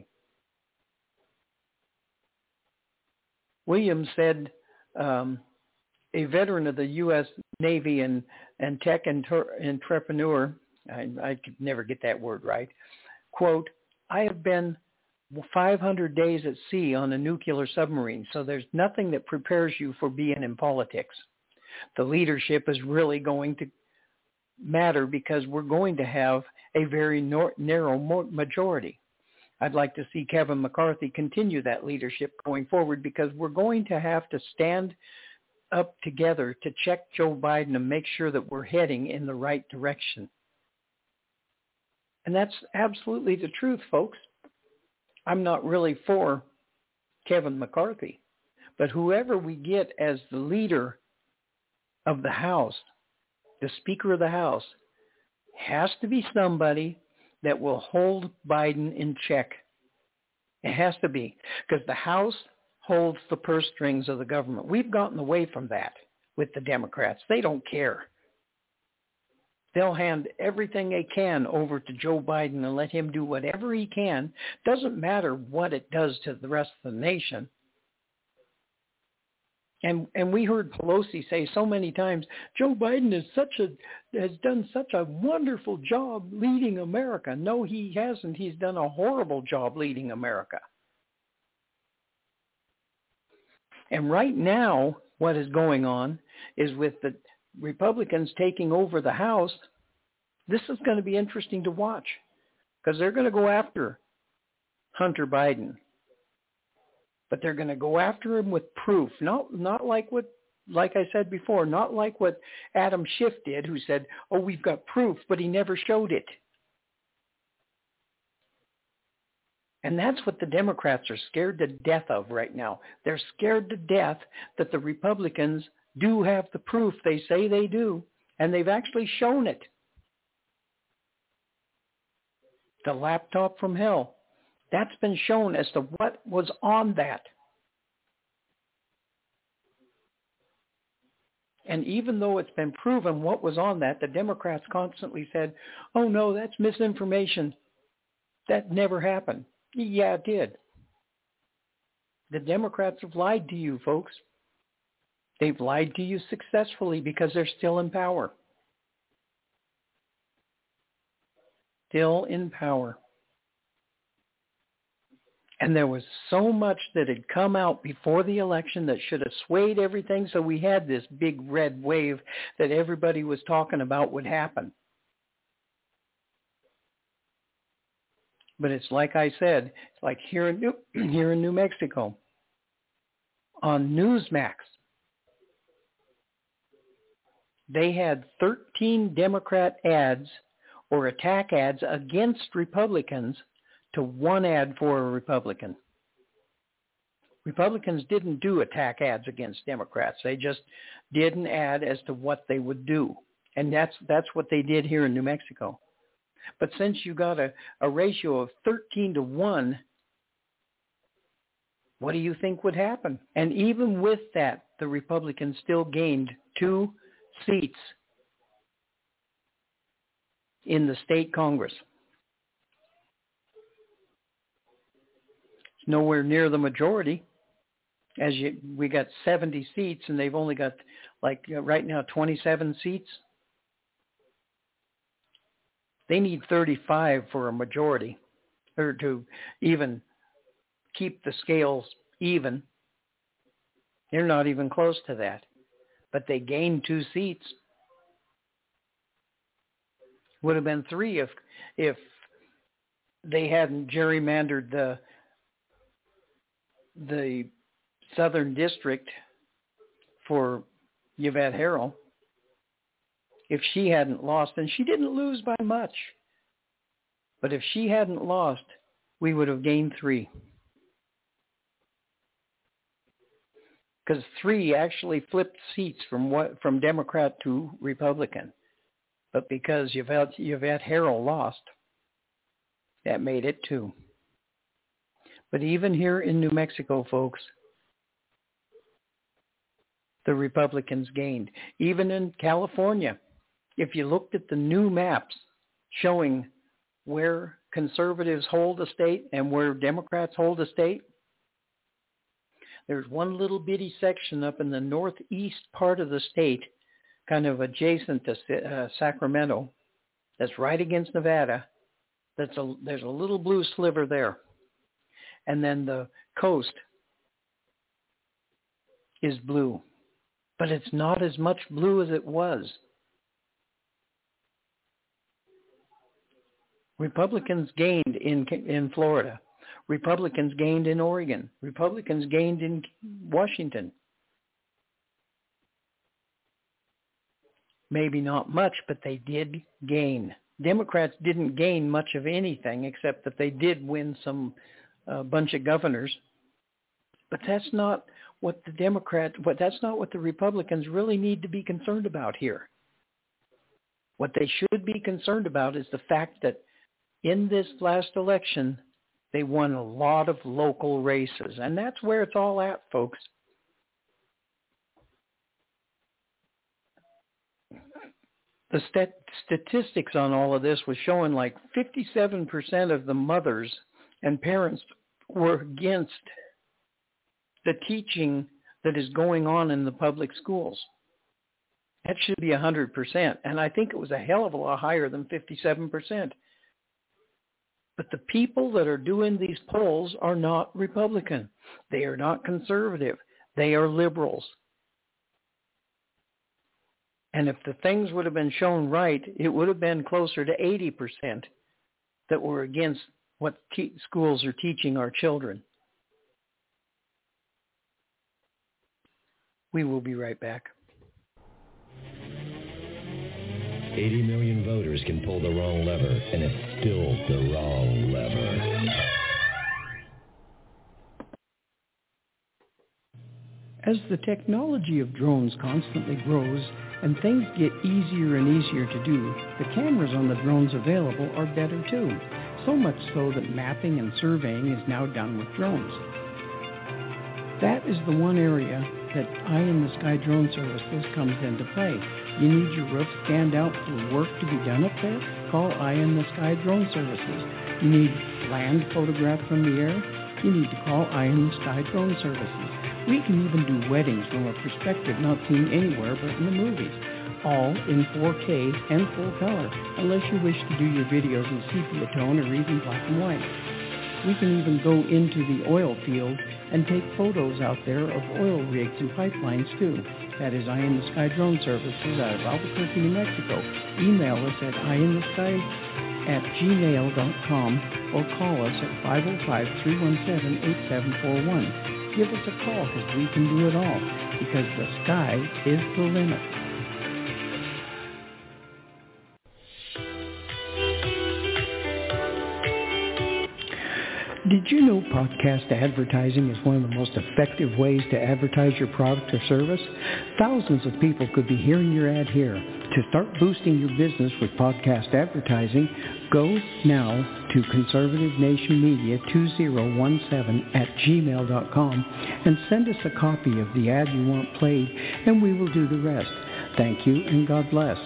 Williams said um, a veteran of the U S Navy and, and tech inter- entrepreneur, I, I could never get that word right, quote, I have been five hundred days at sea on a nuclear submarine, so there's nothing that prepares you for being in politics. The leadership is really going to matter because we're going to have a very nor- narrow mo- majority. I'd like to see Kevin McCarthy continue that leadership going forward because we're going to have to stand up together to check Joe Biden and make sure that we're heading in the right direction. And that's absolutely the truth, folks. I'm not really for Kevin McCarthy, but whoever we get as the leader of the House, the Speaker of the House, has to be somebody that will hold Biden in check. It has to be, because the House holds the purse strings of the government. We've gotten away from that with the Democrats. They don't care. They'll hand everything they can over to Joe Biden and let him do whatever he can. Doesn't matter what it does to the rest of the nation. And and we heard Pelosi say so many times, Joe Biden is such a has done such a wonderful job leading America. No, he hasn't. He's done a horrible job leading America. And right now, what is going on is with the Republicans taking over the House, this is going to be interesting to watch because they're going to go after Hunter Biden. But they're going to go after him with proof, not not like what, like I said before, not like what Adam Schiff did, who said, oh, we've got proof, but he never showed it. And that's what the Democrats are scared to death of right now. They're scared to death that the Republicans do have the proof they say they do, and they've actually shown it. The laptop from hell, that's been shown as to what was on that. And even though it's been proven what was on that, the Democrats constantly said, oh no, that's misinformation. That never happened. Yeah, it did. The Democrats have lied to you, folks. They've lied to you successfully because they're still in power. Still in power. And there was so much that had come out before the election that should have swayed everything, so we had this big red wave that everybody was talking about would happen. But it's like I said, it's like here in New, here in New Mexico, on Newsmax, they had thirteen Democrat ads or attack ads against Republicans to one ad for a Republican. Republicans didn't do attack ads against Democrats. They just did an ad as to what they would do. And that's that's what they did here in New Mexico. But since you got a, a ratio of thirteen to one, what do you think would happen? And even with that, the Republicans still gained two seats in the state Congress. It's nowhere near the majority. As you, we got seventy seats, and they've only got, like, right now, twenty-seven seats. They need thirty-five for a majority, or to even keep the scales even. They're not even close to that. But they gained two seats. Would have been three if if they hadn't gerrymandered the the Southern District for Yvette Herrell. If she hadn't lost, and she didn't lose by much, but if she hadn't lost, we would have gained three. Because three actually flipped seats from what from Democrat to Republican. But because Yvette, Yvette Herrell lost, that made it two. But even here in New Mexico, folks, the Republicans gained. Even in California, if you looked at the new maps showing where conservatives hold a state and where Democrats hold a state, there's one little bitty section up in the northeast part of the state, kind of adjacent to uh, Sacramento, that's right against Nevada. That's a, there's a little blue sliver there. And then the coast is blue. But it's not as much blue as it was. Republicans gained in in Florida. Republicans gained in Oregon. Republicans gained in Washington. Maybe not much, but they did gain. Democrats didn't gain much of anything except that they did win some uh, bunch of governors. But that's not what the Democrat, what that's not what the Republicans really need to be concerned about here. What they should be concerned about is the fact that in this last election, they won a lot of local races. And that's where it's all at, folks. The stat- statistics on all of this was showing like fifty-seven percent of the mothers and parents were against the teaching that is going on in the public schools. That should be one hundred percent. And I think it was a hell of a lot higher than fifty-seven percent. But the people that are doing these polls are not Republican. They are not conservative. They are liberals. And if the things would have been shown right, it would have been closer to eighty percent that were against what te- schools are teaching our children. We will be right back. eighty million voters can pull the wrong lever, and it's still the wrong lever. As the technology of drones constantly grows and things get easier and easier to do, the cameras on the drones available are better too. So much so that mapping and surveying is now done with drones. That is the one area that Eye in the Sky Drone Services comes into play. You need your roof scanned out for work to be done up there? Call Eye in the Sky Drone Services. You need land photographed from the air? You need to call Eye in the Sky Drone Services. We can even do weddings from a perspective not seen anywhere but in the movies, all in four K and full color, unless you wish to do your videos in sepia tone or even black and white. We can even go into the oil field and take photos out there of oil rigs and pipelines too. That is Eye in the Sky Drone Services out of Albuquerque, New Mexico. Email us at eyeinthesky at gmail dot com or call us at five oh five, three one seven, eight seven four one. Give us a call because we can do it all, because the sky is the limit. Did you know podcast advertising is one of the most effective ways to advertise your product or service? Thousands of people could be hearing your ad here. To start boosting your business with podcast advertising, go now to conservative nation media two thousand seventeen at gmail dot com and send us a copy of the ad you want played, and we will do the rest. Thank you, and God bless.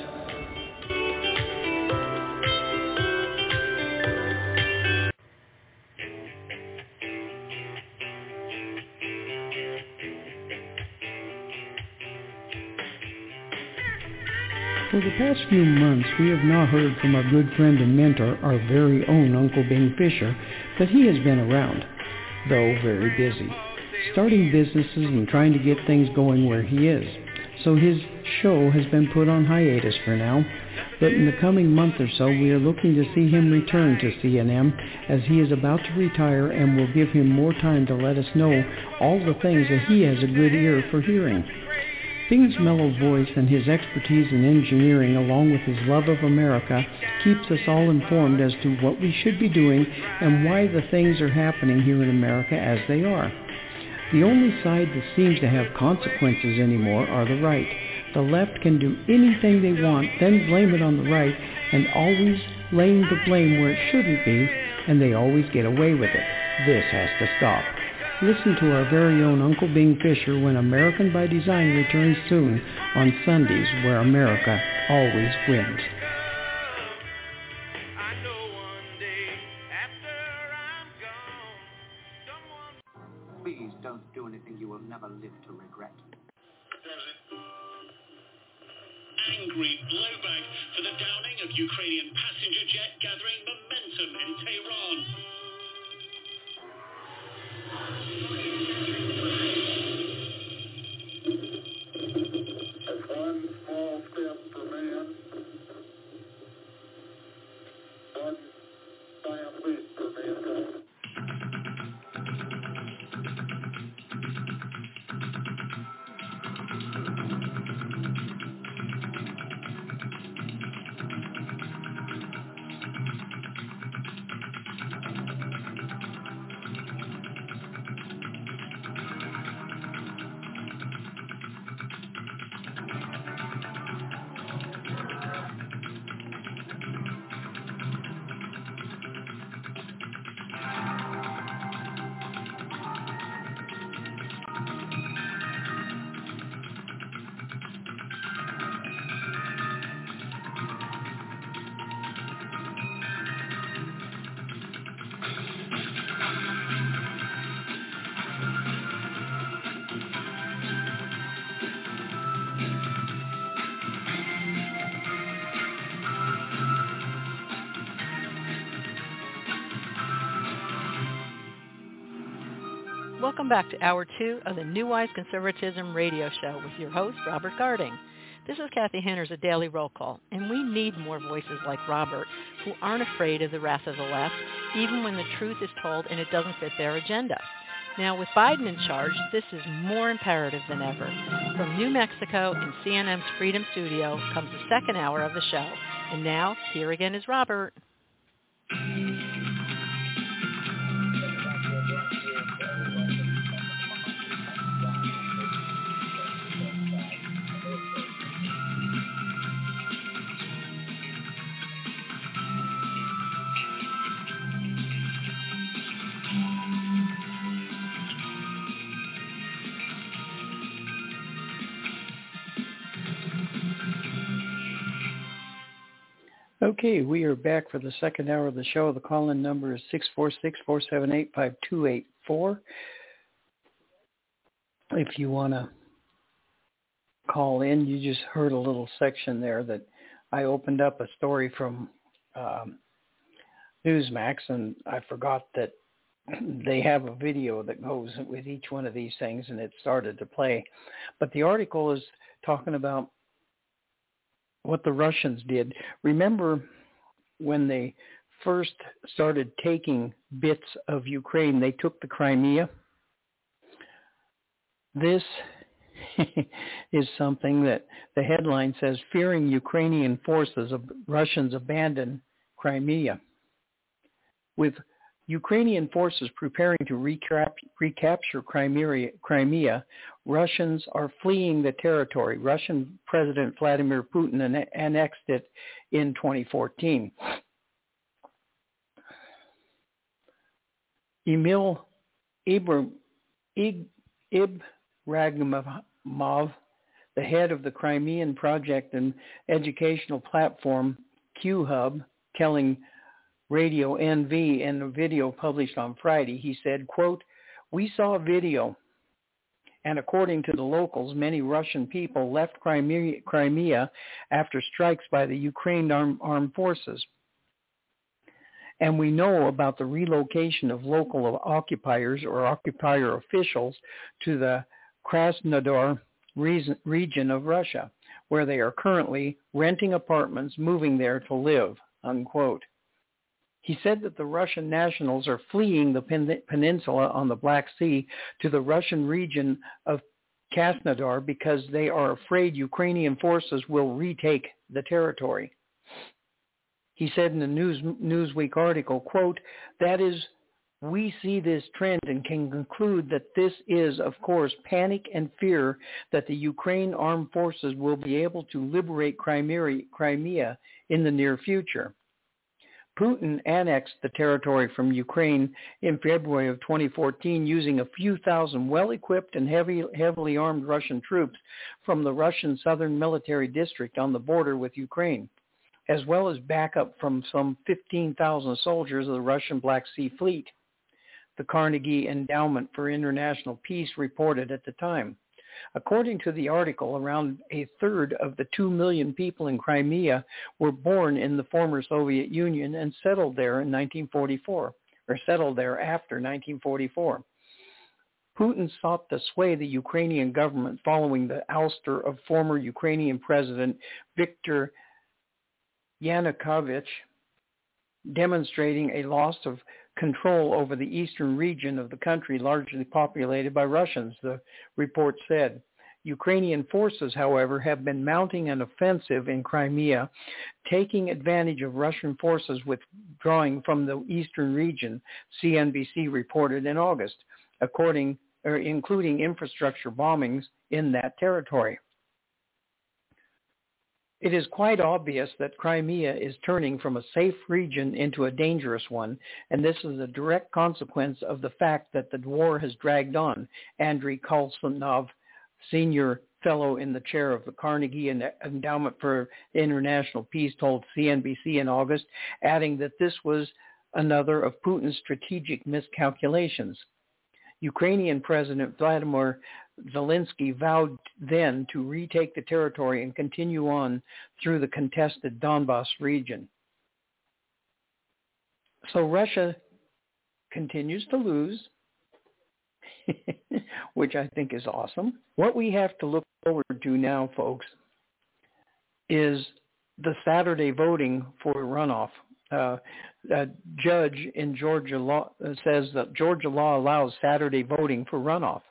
For the past few months, we have not heard from our good friend and mentor, our very own Uncle Bing Fisher, but he has been around, though very busy, starting businesses and trying to get things going where he is. So his show has been put on hiatus for now, but in the coming month or so, we are looking to see him return to C N M as he is about to retire, and will give him more time to let us know all the things that he has a good ear for hearing. Bing's mellow voice and his expertise in engineering, along with his love of America, keeps us all informed as to what we should be doing and why the things are happening here in America as they are. The only side that seems to have consequences anymore are the right. The left can do anything they want, then blame it on the right, and always laying the blame where it shouldn't be, and they always get away with it. This has to stop. Listen to our very own Uncle Bing Fisher when American by Design returns soon on Sundays, where America always wins. Please don't do anything you will never live to regret. Angry blowback for the downing of Ukrainian passenger jet gathering momentum in Tehran. That's one small step for man, one giant leap for mankind. Welcome back to Hour two of the New Wise Conservatism radio show with your host, Robert Garding. This is Kathy Henner's A Daily Roll Call, and we need more voices like Robert who aren't afraid of the wrath of the left, even when the truth is told and it doesn't fit their agenda. Now, with Biden in charge, this is more imperative than ever. From New Mexico in C N N's Freedom Studio comes the second hour of the show. And now, here again is Robert. Okay, we are back for the second hour of the show. The call-in number is six four six, four seven eight, five two eight four. If you want to call in, you just heard a little section there that I opened up a story from um, Newsmax, and I forgot that they have a video that goes with each one of these things, and it started to play. But the article is talking about what the Russians did. Remember when they first started taking bits of Ukraine, they took the Crimea. This is something that the headline says, fearing Ukrainian forces, Russians abandon Crimea. With Ukrainian forces preparing to recap- recapture Crimea, Crimea, Russians are fleeing the territory. Russian President Vladimir Putin an- annexed it in twenty fourteen. Emil Ibram, Ib, Ibragimov, the head of the Crimean project and educational platform Q-Hub, telling Radio N V in a video published on Friday, he said, quote, "We saw a video, and according to the locals, many Russian people left Crimea, Crimea after strikes by the Ukraine armed, armed forces. And we know about the relocation of local occupiers or occupier officials to the Krasnodar region of Russia, where they are currently renting apartments, moving there to live," unquote. He said that the Russian nationals are fleeing the pen- peninsula on the Black Sea to the Russian region of Krasnodar because they are afraid Ukrainian forces will retake the territory. He said in a News, Newsweek article, quote, "That is, we see this trend and can conclude that this is, of course, panic and fear that the Ukraine armed forces will be able to liberate Crimea, Crimea in the near future." Putin annexed the territory from Ukraine in February of twenty fourteen using a few thousand well-equipped and heavy, heavily armed Russian troops from the Russian Southern Military District on the border with Ukraine, as well as backup from some fifteen thousand soldiers of the Russian Black Sea Fleet, the Carnegie Endowment for International Peace reported at the time. According to the article, around a third of the two million people in Crimea were born in the former Soviet Union and settled there in nineteen forty-four, or settled there after nineteen forty-four. Putin sought to sway the Ukrainian government following the ouster of former Ukrainian President Viktor Yanukovych, demonstrating a loss of control over the eastern region of the country largely populated by Russians, the report said. Ukrainian forces, however, have been mounting an offensive in Crimea, taking advantage of Russian forces withdrawing from the eastern region, C N B C reported in August, according or including infrastructure bombings in that territory. It is quite obvious that Crimea is turning from a safe region into a dangerous one, and this is a direct consequence of the fact that the war has dragged on, Andrei Kolsunov, senior fellow in the chair of the Carnegie Endowment for International Peace, told C N B C in August, adding that this was another of Putin's strategic miscalculations. Ukrainian President Vladimir Zelensky vowed then to retake the territory and continue on through the contested Donbas region. So Russia continues to lose, which I think is awesome. What we have to look forward to now, folks, is the Saturday voting for runoff. Uh, a judge in Georgia law uh, says that Georgia law allows Saturday voting for runoff.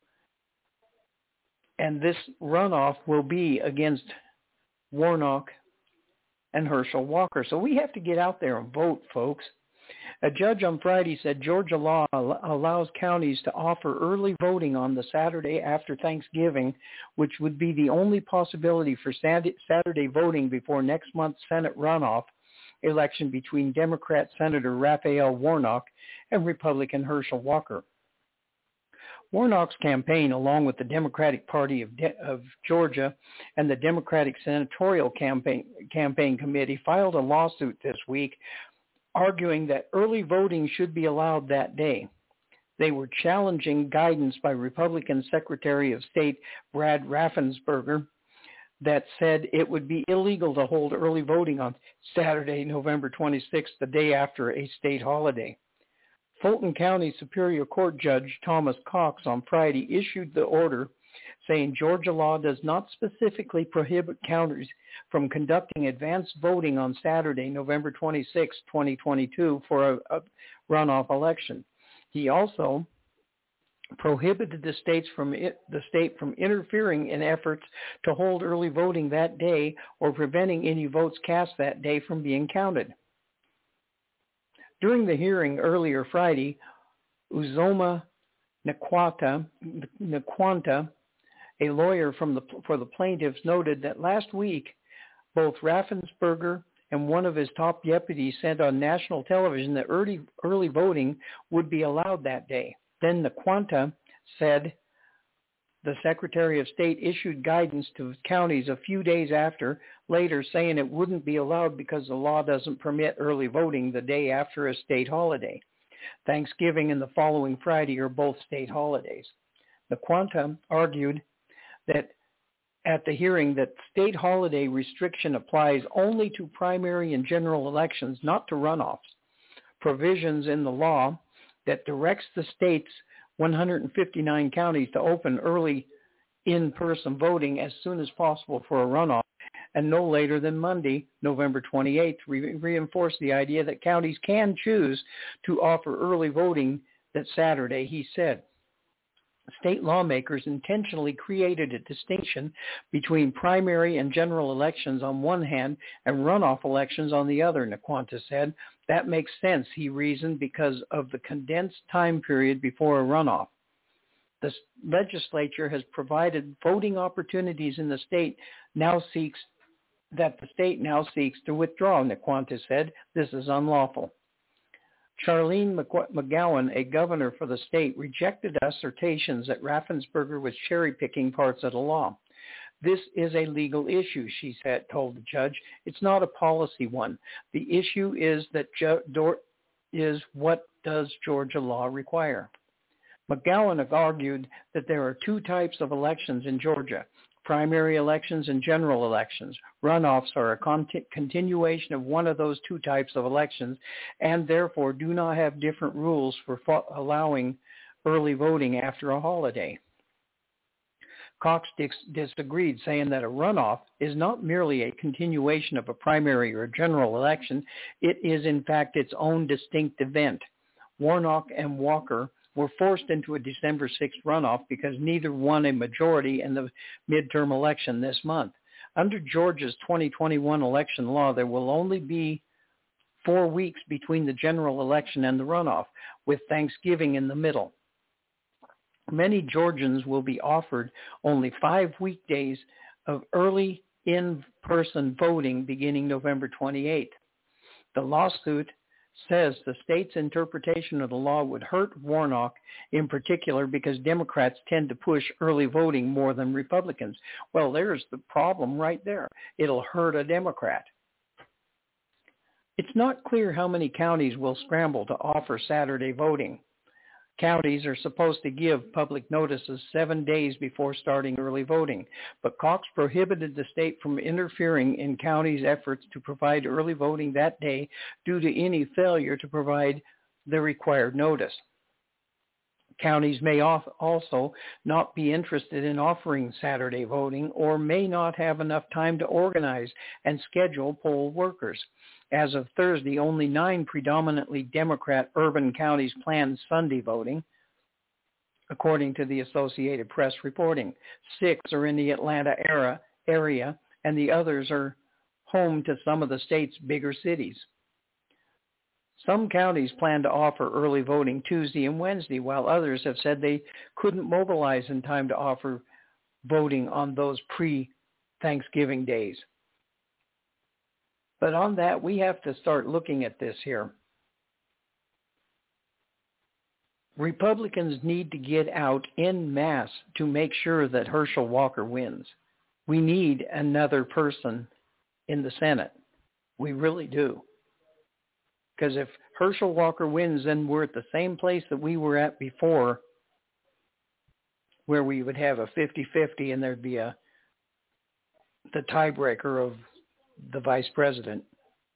And this runoff will be against Warnock and Herschel Walker. So we have to get out there and vote, folks. A judge on Friday said Georgia law al- allows counties to offer early voting on the Saturday after Thanksgiving, which would be the only possibility for Saturday voting before next month's Senate runoff election between Democrat Senator Raphael Warnock and Republican Herschel Walker. Warnock's campaign, along with the Democratic Party of, De- of Georgia and the Democratic Senatorial Campaign, Campaign Committee, filed a lawsuit this week arguing that early voting should be allowed that day. They were challenging guidance by Republican Secretary of State Brad Raffensperger that said it would be illegal to hold early voting on Saturday, November twenty-sixth, the day after a state holiday. Fulton County Superior Court Judge Thomas Cox on Friday issued the order saying Georgia law does not specifically prohibit counties from conducting advanced voting on Saturday, November twenty-sixth, twenty twenty-two for a, a runoff election. He also prohibited the states from it, the state from interfering in efforts to hold early voting that day or preventing any votes cast that day from being counted. During the hearing earlier Friday, Uzoma Nkwanta, Nkwanta, a lawyer from the, for the plaintiffs, noted that last week both Raffensperger and one of his top deputies said on national television that early, early voting would be allowed that day. Then Nkwanta said the Secretary of State issued guidance to counties a few days after, later saying it wouldn't be allowed because the law doesn't permit early voting the day after a state holiday. Thanksgiving and the following Friday are both state holidays. Nkwanta argued that at the hearing that state holiday restriction applies only to primary and general elections, not to runoffs. Provisions in the law that directs the state's one hundred fifty-nine counties to open early in-person voting as soon as possible for a runoff and no later than Monday, November twenty-eighth, re- reinforce the idea that counties can choose to offer early voting that Saturday, he said. State lawmakers intentionally created a distinction between primary and general elections on one hand and runoff elections on the other, Nkwanta said. That makes sense, he reasoned, because of the condensed time period before a runoff. The legislature has provided voting opportunities in the state now seeks that the state now seeks to withdraw, Nkwanta said. This is unlawful. Charlene McGowan, a governor for the state, rejected assertions that Raffensperger was cherry-picking parts of the law. This is a legal issue, she said, told the judge. It's not a policy one. The issue is that ju- do- is what does Georgia law require? McGowan argued that there are two types of elections in Georgia, primary elections and general elections. Runoffs are a con- continuation of one of those two types of elections and therefore do not have different rules for fo- allowing early voting after a holiday. Cox dis- disagreed, saying that a runoff is not merely a continuation of a primary or general election. It is, in fact, its own distinct event. Warnock and Walker were forced into a December sixth runoff because neither won a majority in the midterm election this month. Under Georgia's twenty twenty-one election law, there will only be four weeks between the general election and the runoff, with Thanksgiving in the middle. Many Georgians will be offered only five weekdays of early in-person voting beginning November twenty-eighth. The lawsuit says the state's interpretation of the law would hurt Warnock in particular because Democrats tend to push early voting more than Republicans. Well, there's the problem right there. It'll hurt a Democrat. It's not clear how many counties will scramble to offer Saturday voting. Counties are supposed to give public notices seven days before starting early voting, but Cox prohibited the state from interfering in counties' efforts to provide early voting that day due to any failure to provide the required notice. Counties may also not be interested in offering Saturday voting or may not have enough time to organize and schedule poll workers. As of Thursday, only nine predominantly Democrat urban counties planned Sunday voting, according to the Associated Press reporting. Six are in the Atlanta era, area, and the others are home to some of the state's bigger cities. Some counties plan to offer early voting Tuesday and Wednesday, while others have said they couldn't mobilize in time to offer voting on those pre-Thanksgiving days. But on that, we have to start looking at this here. Republicans need to get out en masse to make sure that Herschel Walker wins. We need another person in the Senate. We really do. Because if Herschel Walker wins, then we're at the same place that we were at before, where we would have a fifty-fifty and there'd be a the tiebreaker of the vice president.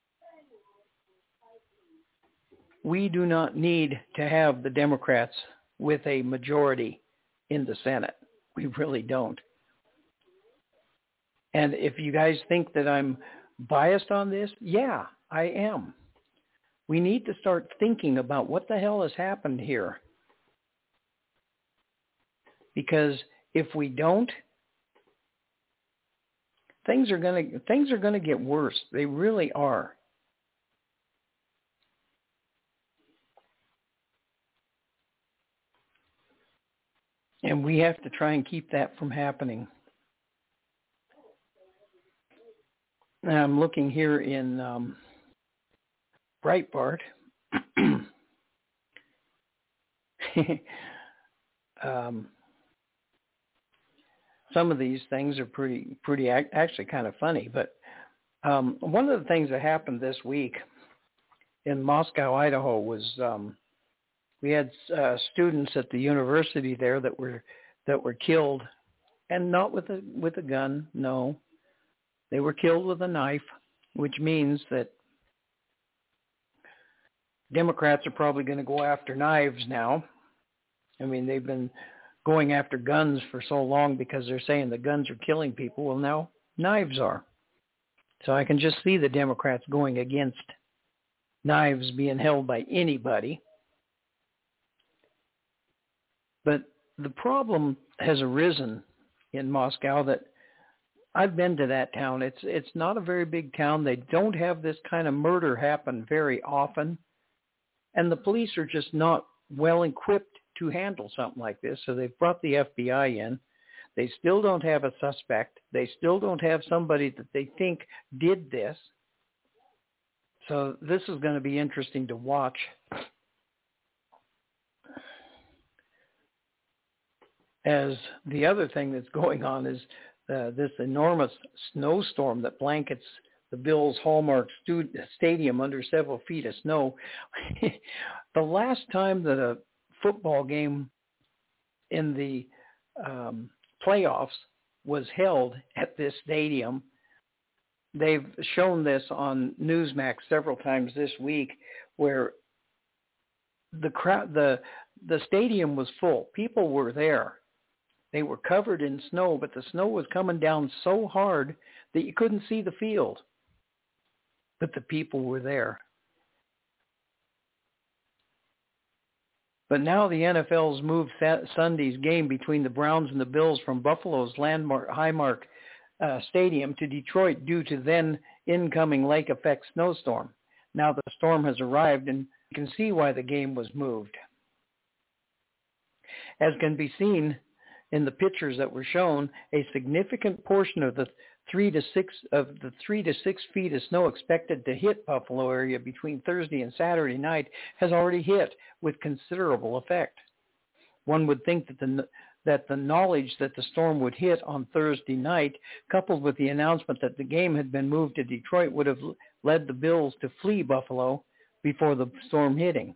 We do not need to have the Democrats with a majority in the Senate. We really don't. And if you guys think that I'm biased on this, yeah, I am. We need to start thinking about what the hell has happened here. Because if we don't, things are going to things are going to get worse. They really are. And we have to try and keep that from happening. Now I'm looking here in um, Breitbart. um, some of these things are pretty, pretty actually kind of funny. But um, one of the things that happened this week in Moscow, Idaho, was um, we had uh, students at the university there that were that were killed, and not with a with a gun. No, they were killed with a knife, which means that Democrats are probably going to go after knives now. I mean, they've been going after guns for so long because they're saying the guns are killing people. Well, now knives are. So I can just see the Democrats going against knives being held by anybody. But the problem has arisen in Moscow that I've been to that town. It's it's not a very big town. They don't have this kind of murder happen very often. And the police are just not well equipped to handle something like this. So they've brought the F B I in. They still don't have a suspect. They still don't have somebody that they think did this. So this is going to be interesting to watch. As the other thing that's going on is uh, this enormous snowstorm that blankets the Bills' Hallmark stu- Stadium under several feet of snow. The last time that a football game in the um, playoffs was held at this stadium, they've shown this on Newsmax several times this week, where the crowd, the the stadium was full. People were there. They were covered in snow, but the snow was coming down so hard that you couldn't see the field. But the people were there. But now the N F L's moved Sunday's game between the Browns and the Bills from Buffalo's landmark Highmark uh, Stadium to Detroit due to then incoming lake effect snowstorm. Now the storm has arrived, and you can see why the game was moved. As can be seen in the pictures that were shown, a significant portion of the three to six of the three to six feet of snow expected to hit Buffalo area between Thursday and Saturday night has already hit with considerable effect. One would think that the that the knowledge that the storm would hit on Thursday night, coupled with the announcement that the game had been moved to Detroit, would have led the Bills to flee Buffalo before the storm hitting.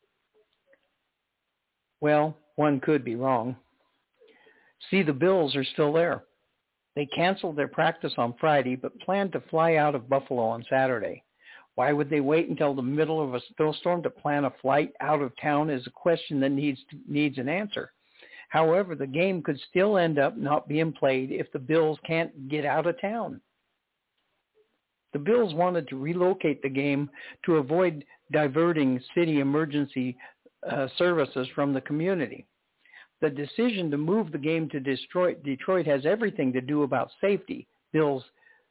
Well, one could be wrong. See, the Bills are still there. They canceled their practice on Friday, but planned to fly out of Buffalo on Saturday. Why would they wait until the middle of a snowstorm to plan a flight out of town is a question that needs needs an answer. However, the game could still end up not being played if the Bills can't get out of town. The Bills wanted to relocate the game to avoid diverting city emergency uh, services from the community. The decision to move the game to Detroit, Detroit has everything to do about safety. Bills,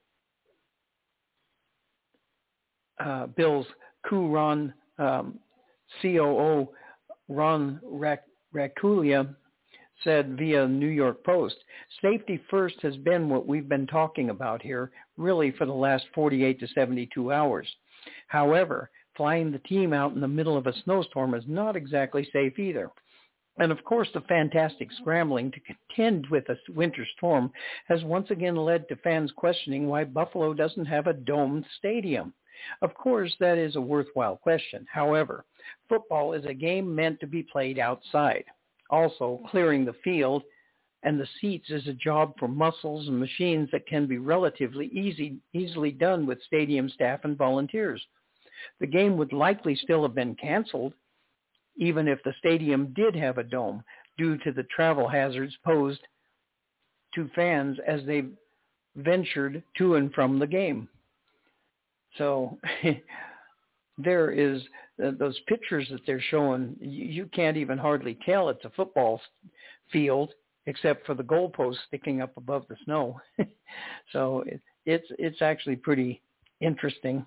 uh, Bills C O O Ron, um, C O O Ron Raculia said via New York Post, safety first has been what we've been talking about here really for the last forty-eight to seventy-two hours. However, flying the team out in the middle of a snowstorm is not exactly safe either. And of course, the fantastic scrambling to contend with a winter storm has once again led to fans questioning why Buffalo doesn't have a domed stadium. Of course, that is a worthwhile question. However, football is a game meant to be played outside. Also, clearing the field and the seats is a job for muscles and machines that can be relatively easy, easily done with stadium staff and volunteers. The game would likely still have been canceled, even if the stadium did have a dome, due to the travel hazards posed to fans as they ventured to and from the game. So there is uh, those pictures that they're showing, you, you can't even hardly tell it's a football field except for the goalpost sticking up above the snow. So it, it's it's actually pretty interesting.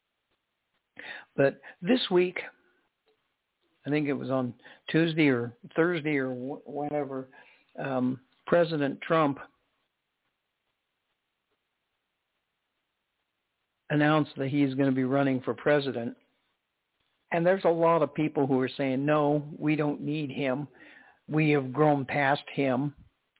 But this week, I think it was on Tuesday or Thursday or wh- whenever, um, President Trump announced that he's going to be running for president. And there's a lot of people who are saying, no, we don't need him. We have grown past him.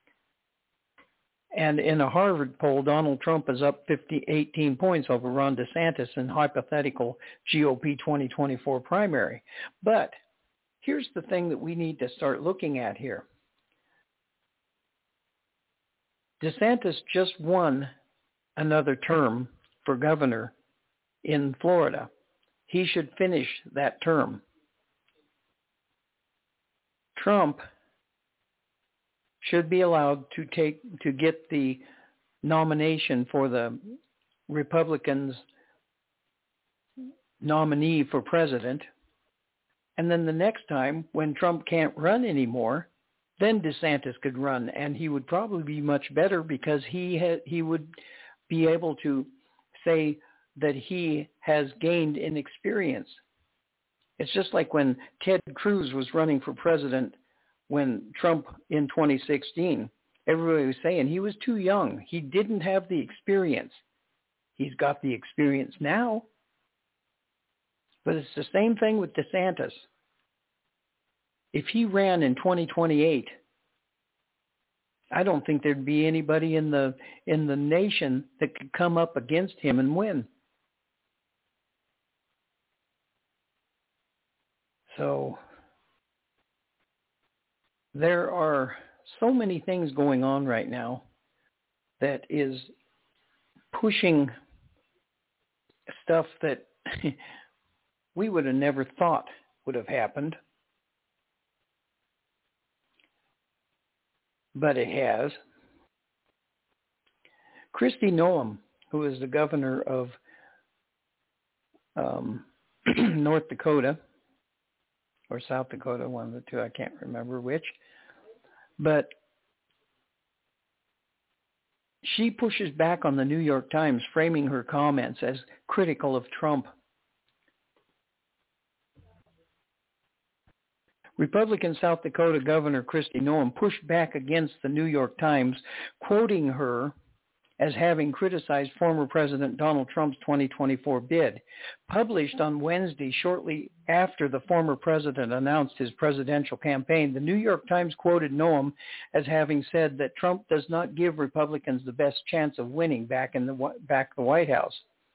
And in a Harvard poll, Donald Trump is up fifty, eighteen points over Ron DeSantis in hypothetical G O P twenty twenty-four primary. But here's the thing that we need to start looking at here. DeSantis just won another term for governor in Florida. He should finish that term. Trump should be allowed to take to get the nomination for the Republicans' nominee for president. And then the next time, when Trump can't run anymore, then DeSantis could run, and he would probably be much better because he ha- he would be able to say that he has gained in experience. It's just like when Ted Cruz was running for president when Trump in twenty sixteen, everybody was saying he was too young. He didn't have the experience. He's got the experience now. But it's the same thing with DeSantis. If he ran in twenty twenty-eight, I don't think there'd be anybody in the in the nation that could come up against him and win. So there are so many things going on right now that is pushing stuff that we would have never thought would have happened. But it has. Kristi Noem, who is the governor of um, North Dakota, or South Dakota, one of the two, I can't remember which, but she pushes back on the New York Times, framing her comments as critical of Trump. Republican South Dakota Governor Kristi Noem pushed back against the New York Times, quoting her as having criticized former President Donald Trump's twenty twenty-four bid. Published on Wednesday, shortly after the former president announced his presidential campaign, the New York Times quoted Noem as having said that Trump does not give Republicans the best chance of winning back in the back the White House.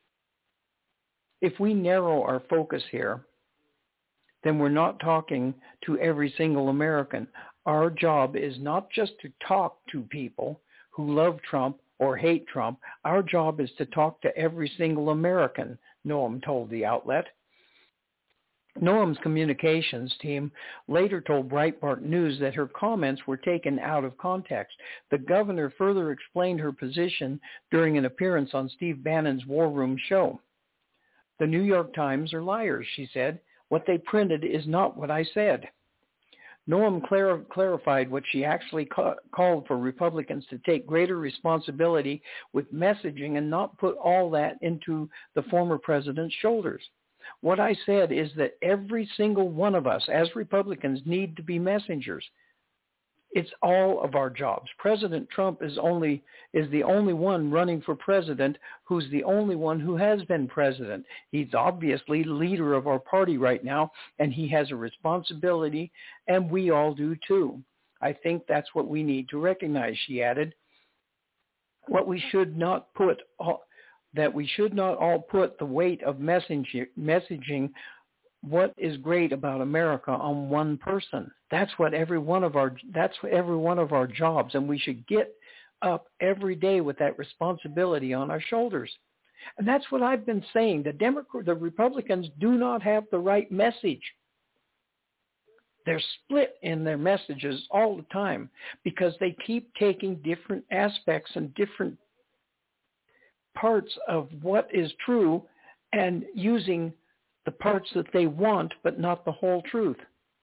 If we narrow our focus here, then we're not talking to every single American. Our job is not just to talk to people who love Trump or hate Trump. Our job is to talk to every single American, Noem told the outlet. Noem's communications team later told Breitbart News that her comments were taken out of context. The governor further explained her position during an appearance on Steve Bannon's War Room show. The New York Times are liars, she said. What they printed is not what I said. Noem clar- clarified what she actually ca- called for Republicans to take greater responsibility with messaging and not put all that into the former president's shoulders. What I said is that every single one of us as Republicans need to be messengers. It's all of our jobs. President Trump is only is the only one running for president who's the only one who has been president. He's obviously leader of our party right now, and he has a responsibility, and we all do too. I think that's what we need to recognize, she added. What we should not put all, that we should not all put the weight of messaging, messaging what is great about America on one person. That's what every one of our that's what every one of our jobs, and we should get up every day with that responsibility on our shoulders. And that's what I've been saying. The Democrat, the Republicans do not have the right message. They're split in their messages all the time because they keep taking different aspects and different parts of what is true and using the parts that they want, but not the whole truth.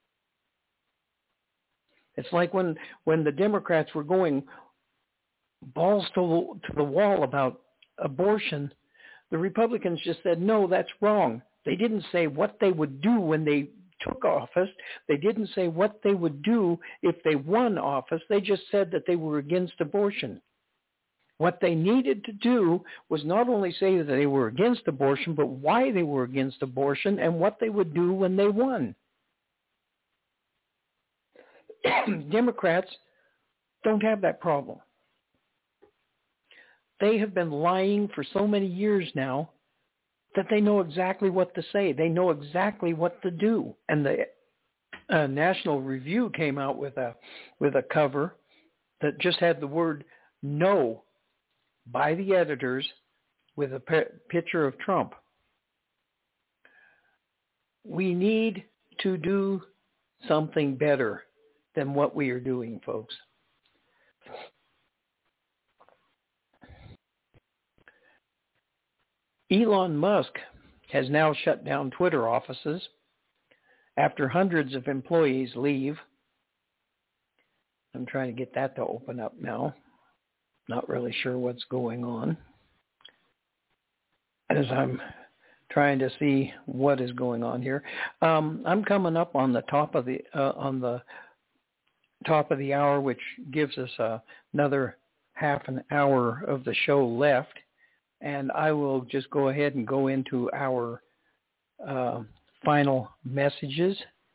It's like when, when the Democrats were going balls to, to the wall about abortion, the Republicans just said, no, that's wrong. They didn't say what they would do when they took office. They didn't say what they would do if they won office. They just said that they were against abortion. What they needed to do was not only say that they were against abortion, but why they were against abortion and what they would do when they won. Democrats don't have that problem. They have been lying for so many years now that they know exactly what to say. They know exactly what to do. And the uh, National Review came out with a with a cover that just had the word no by the editors with a p- picture of Trump. We need to do something better than what we are doing, folks. Elon Musk has now shut down Twitter offices after hundreds of employees leave. I'm trying to get that to open up now. Not really sure what's going on as I'm trying to see what is going on here. Um, I'm coming up on the top of the uh, on the top of the hour, which gives us uh, another half an hour of the show left, and I will just go ahead and go into our uh, final messages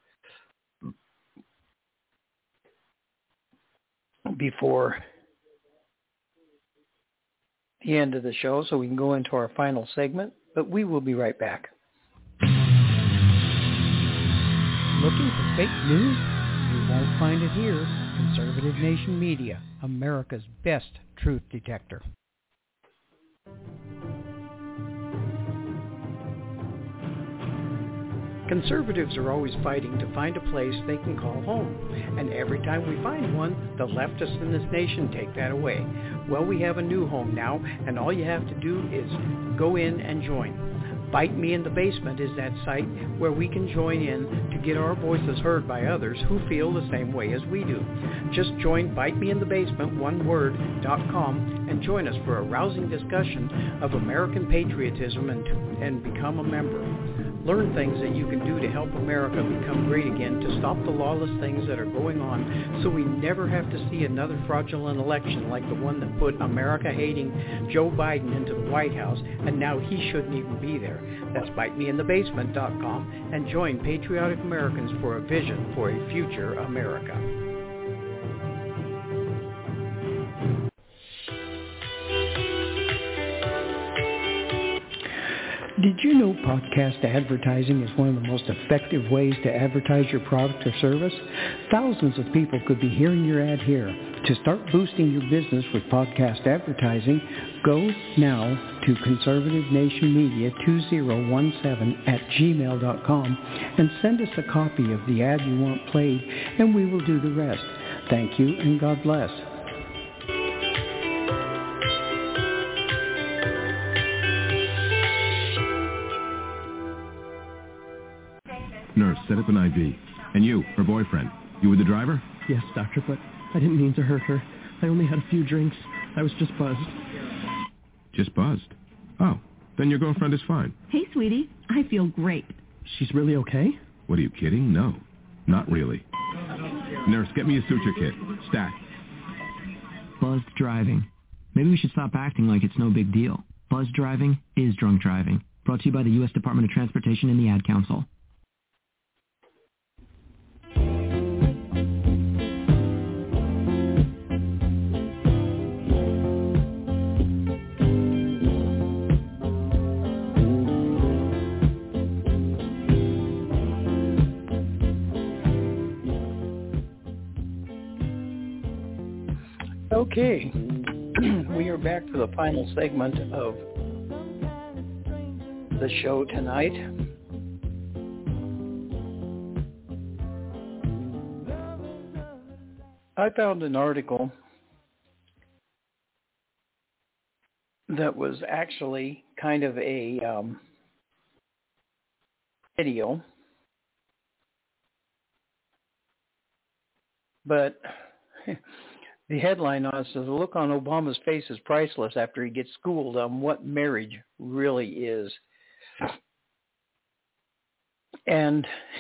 before the end of the show, so we can go into our final segment, but we will be right back. Looking for fake news? You won't find it here. Conservative Nation Media, America's best truth detector. Conservatives are always fighting to find a place they can call home. And every time we find one, the leftists in this nation take that away. Well, we have a new home now, and all you have to do is go in and join. Bite Me in the Basement is that site where we can join in to get our voices heard by others who feel the same way as we do. Just join Bite Me in the Basement, one word, dot com, and join us for a rousing discussion of American patriotism and, and become a member. Learn things that you can do to help America become great again, to stop the lawless things that are going on, so we never have to see another fraudulent election like the one that put America-hating Joe Biden into the White House, and now he shouldn't even be there. That's bite me in the basement dot com, and join Patriotic Americans for a vision for a future America. Did you know podcast advertising is one of the most effective ways to advertise your product or service? Thousands of people could be hearing your ad here. To start boosting your business with podcast advertising, go now to conservative nation media two thousand seventeen at gmail dot com and send us a copy of the ad you want played, and we will do the rest. Thank you, and God bless. Nurse, set up an I V. And you, her boyfriend, you were the driver? Yes, doctor, but I didn't mean to hurt her. I only had a few drinks. I was just buzzed. Just buzzed? Oh, then your girlfriend is fine. Hey, sweetie. I feel great. She's really okay? What, are you kidding? No, not really. Nurse, get me a suture kit. Stat. Buzzed driving. Maybe we should stop acting like it's no big deal. Buzzed driving is drunk driving. Brought to you by the U S Department of Transportation and the Ad Council. Okay, we are back for the final segment of the show tonight. I found an article that was actually kind of a um, video, but the headline on it says, "The look on Obama's face is priceless after he gets schooled on what marriage really is." And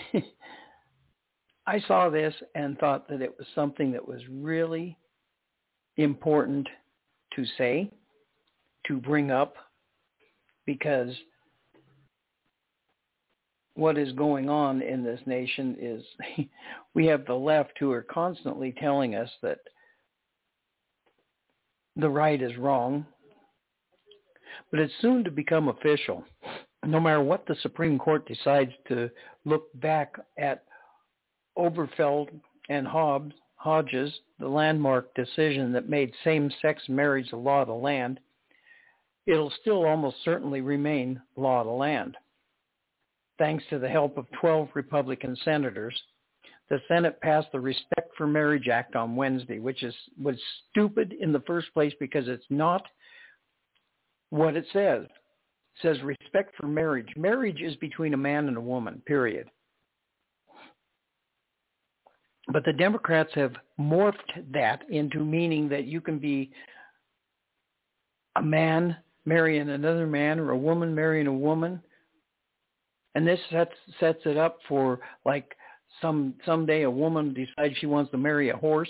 I saw this and thought that it was something that was really important to say, to bring up, because what is going on in this nation is we have the left who are constantly telling us that the right is wrong, but it's soon to become official. No matter what the Supreme Court decides to look back at Obergefell and Hobbs, Hodges, the landmark decision that made same-sex marriage the law of the land, it'll still almost certainly remain law of the land. Thanks to the help of twelve Republican senators, the Senate passed the Respect for Marriage Act on Wednesday, which is was stupid in the first place because it's not what it says. It says respect for marriage. Marriage is between a man and a woman, period. But the Democrats have morphed that into meaning that you can be a man marrying another man or a woman marrying a woman. And this sets, sets it up for like Some someday a woman decides she wants to marry a horse.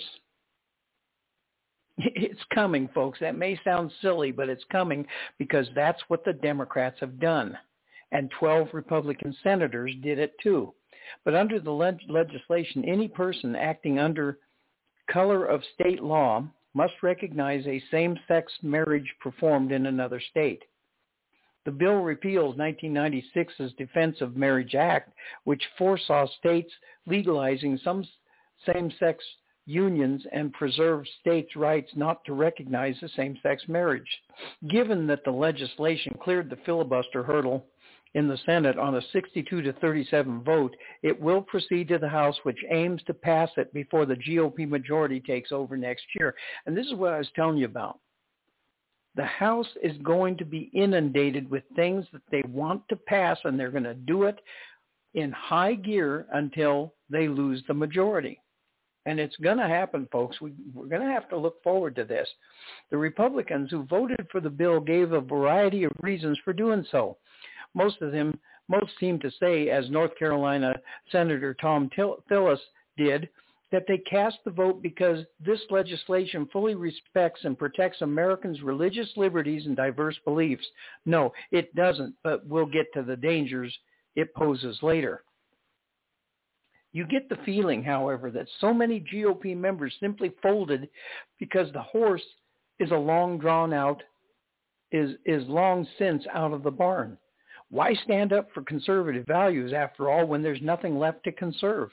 It's coming, folks. That may sound silly, but it's coming because that's what the Democrats have done. And twelve Republican senators did it too. But under the leg- legislation, any person acting under color of state law must recognize a same-sex marriage performed in another state. The bill repeals nineteen ninety-six's Defense of Marriage Act, which foresaw states legalizing some same-sex unions and preserved states' rights not to recognize the same-sex marriage. Given that the legislation cleared the filibuster hurdle in the Senate on a sixty-two to thirty-seven vote, it will proceed to the House, which aims to pass it before the G O P majority takes over next year. And this is what I was telling you about. The House is going to be inundated with things that they want to pass, and they're going to do it in high gear until they lose the majority. And it's going to happen, folks. We, we're going to have to look forward to this. The Republicans who voted for the bill gave a variety of reasons for doing so. Most of them, most seem to say, as North Carolina Senator Tom Tillis did, that they cast the vote because this legislation fully respects and protects Americans' religious liberties and diverse beliefs. No, it doesn't, but we'll get to the dangers it poses later. You get the feeling, however, that so many G O P members simply folded because the horse is a long drawn out, is, is long since out of the barn. Why stand up for conservative values, after all, when there's nothing left to conserve?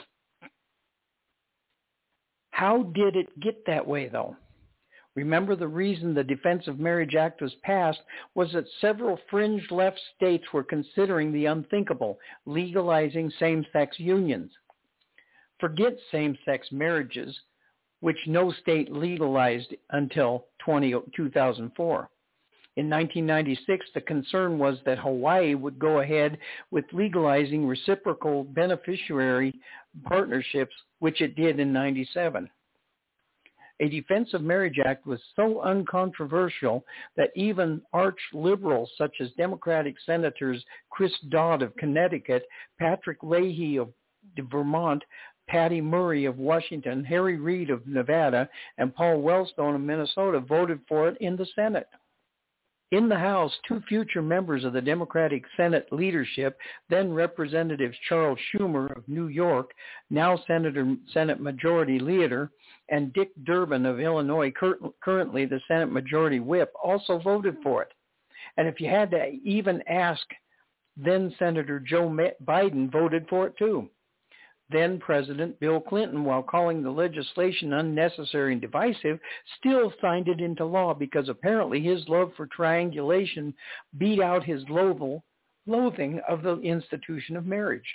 How did it get that way, though? Remember, the reason the Defense of Marriage Act was passed was that several fringe left states were considering the unthinkable, legalizing same-sex unions. Forget same-sex marriages, which no state legalized until two thousand four. In nineteen ninety-six, the concern was that Hawaii would go ahead with legalizing reciprocal beneficiary partnerships, which it did in ninety-seven. A Defense of Marriage Act was so uncontroversial that even arch liberals such as Democratic Senators Chris Dodd of Connecticut, Patrick Leahy of Vermont, Patty Murray of Washington, Harry Reid of Nevada, and Paul Wellstone of Minnesota voted for it in the Senate. In the House, two future members of the Democratic Senate leadership, then Representative Charles Schumer of New York, now Senator, Senate Majority Leader, and Dick Durbin of Illinois, cur- currently the Senate Majority Whip, also voted for it. And if you had to even ask, then Senator Joe Biden voted for it too. Then President Bill Clinton, while calling the legislation unnecessary and divisive, still signed it into law because apparently his love for triangulation beat out his loathing of the institution of marriage.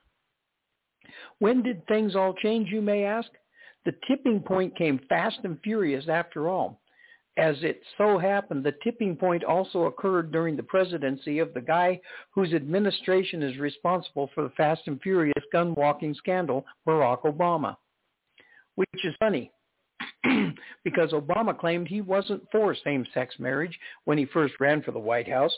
When did things all change, you may ask? The tipping point came fast and furious after all. As it so happened, the tipping point also occurred during the presidency of the guy whose administration is responsible for the Fast and Furious gun-walking scandal, Barack Obama. Which is funny, because Obama claimed he wasn't for same-sex marriage when he first ran for the White House.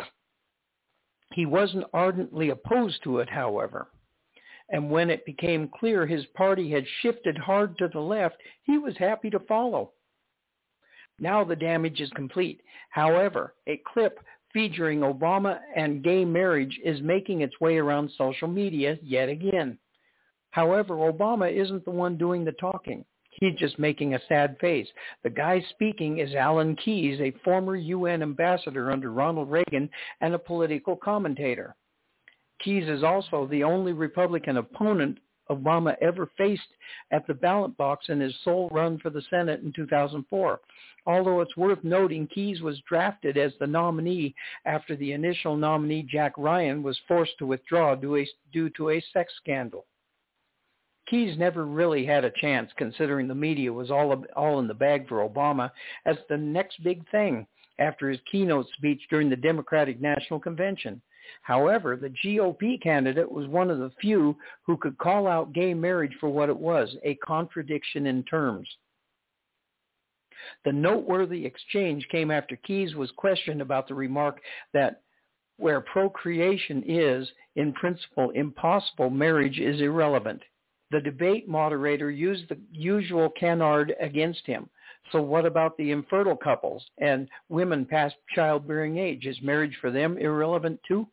He wasn't ardently opposed to it, however. And when it became clear his party had shifted hard to the left, he was happy to follow. Now the damage is complete. However, a clip featuring Obama and gay marriage is making its way around social media yet again. However, Obama isn't the one doing the talking. He's just making a sad face. The guy speaking is Alan Keyes, a former U N ambassador under Ronald Reagan and a political commentator. Keyes is also the only Republican opponent Obama ever faced at the ballot box in his sole run for the Senate in two thousand four. Although it's worth noting, Keyes was drafted as the nominee after the initial nominee, Jack Ryan, was forced to withdraw due to a sex scandal. Keyes never really had a chance, considering the media was all, all in the bag for Obama as the next big thing after his keynote speech during the Democratic National Convention. However, the G O P candidate was one of the few who could call out gay marriage for what it was, a contradiction in terms. The noteworthy exchange came after Keyes was questioned about the remark that where procreation is, in principle, impossible, marriage is irrelevant. The debate moderator used the usual canard against him. So what about the infertile couples and women past childbearing age? Is marriage for them irrelevant too?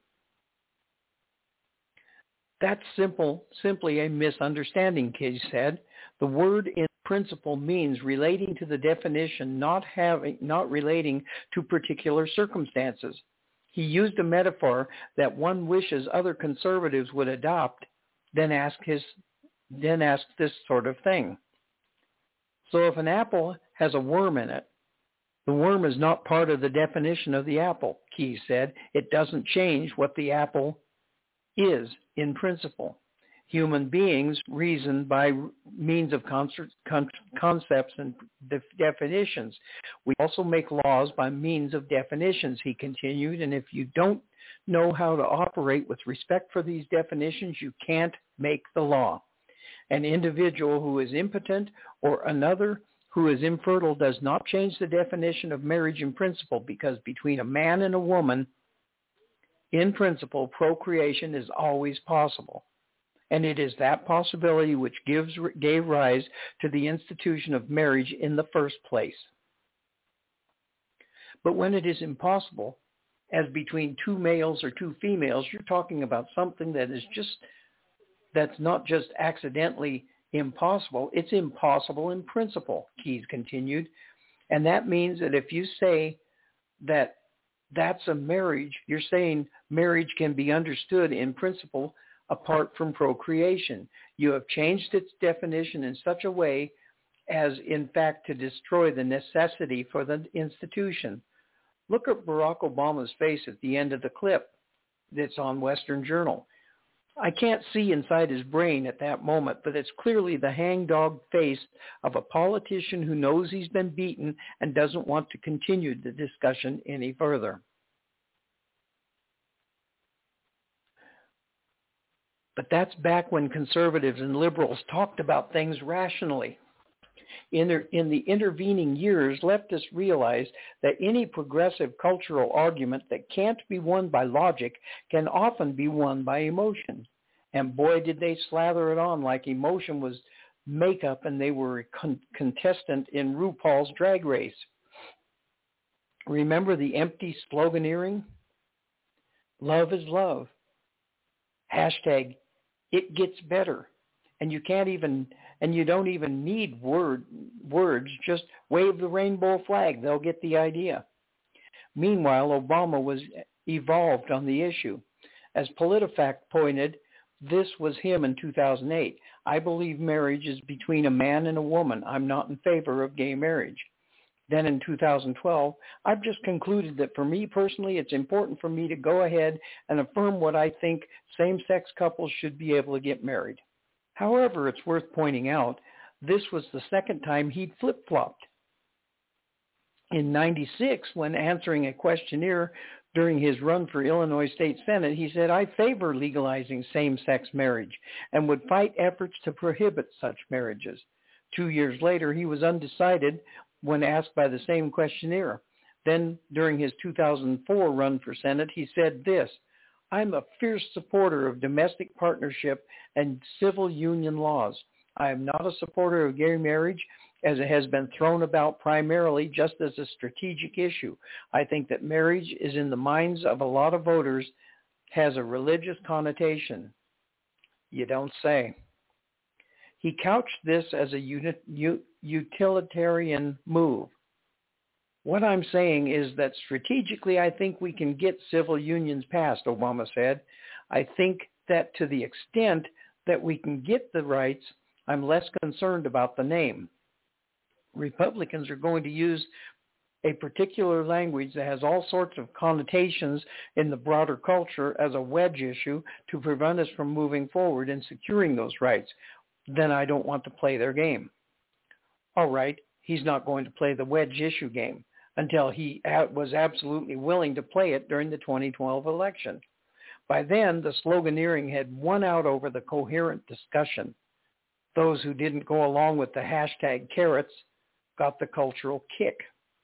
That's simple, simply a misunderstanding, Keyes said. The word in principle means relating to the definition, not having, not relating to particular circumstances. He used a metaphor that one wishes other conservatives would adopt, then ask his, then ask this sort of thing. So if an apple has a worm in it, the worm is not part of the definition of the apple, Keyes said. It doesn't change what the apple is in principle. Human beings reason by means of concepts and definitions. We also make laws by means of definitions, he continued, and if you don't know how to operate with respect for these definitions, you can't make the law. An individual who is impotent or another who is infertile does not change the definition of marriage in principle, because between a man and a woman, in principle, procreation is always possible. And it is that possibility which gives, gave rise to the institution of marriage in the first place. But when it is impossible, as between two males or two females, you're talking about something that is just, that's not just accidentally impossible, it's impossible in principle, Keyes continued. And that means that if you say that that's a marriage, you're saying marriage can be understood in principle apart from procreation. You have changed its definition in such a way as, in fact, to destroy the necessity for the institution. Look at Barack Obama's face at the end of the clip that's on Western Journal. I can't see inside his brain at that moment, but it's clearly the hangdog face of a politician who knows he's been beaten and doesn't want to continue the discussion any further. But that's back when conservatives and liberals talked about things rationally. In the, in the intervening years, leftists realized that any progressive cultural argument that can't be won by logic can often be won by emotion. And boy, did they slather it on like emotion was makeup and they were a con- contestant in RuPaul's Drag Race. Remember the empty sloganeering? Love is love. Hashtag, it gets better. And you can't even, and you don't even need word words, just wave the rainbow flag. They'll get the idea. Meanwhile, Obama was evolved on the issue. As PolitiFact pointed, this was him in two thousand eight. I believe marriage is between a man and a woman. I'm not in favor of gay marriage. Then in two thousand twelve, I've just concluded that for me personally, it's important for me to go ahead and affirm what I think same-sex couples should be able to get married. However, it's worth pointing out, this was the second time he'd flip-flopped. In ninety-six, when answering a questionnaire during his run for Illinois State Senate, he said, I favor legalizing same-sex marriage and would fight efforts to prohibit such marriages. Two years later, he was undecided when asked by the same questionnaire. Then, during his two thousand four run for Senate, he said this, I'm a fierce supporter of domestic partnership and civil union laws. I am not a supporter of gay marriage, as it has been thrown about primarily just as a strategic issue. I think that marriage is in the minds of a lot of voters has a religious connotation. You don't say. He couched this as a uni- u- utilitarian move. What I'm saying is that strategically I think we can get civil unions passed, Obama said. I think that to the extent that we can get the rights, I'm less concerned about the name. Republicans are going to use a particular language that has all sorts of connotations in the broader culture as a wedge issue to prevent us from moving forward and securing those rights. Then I don't want to play their game. All right, he's not going to play the wedge issue game until he was absolutely willing to play it during the twenty twelve election. By then, the sloganeering had won out over the coherent discussion. Those who didn't go along with the hashtag carrots got the cultural kick.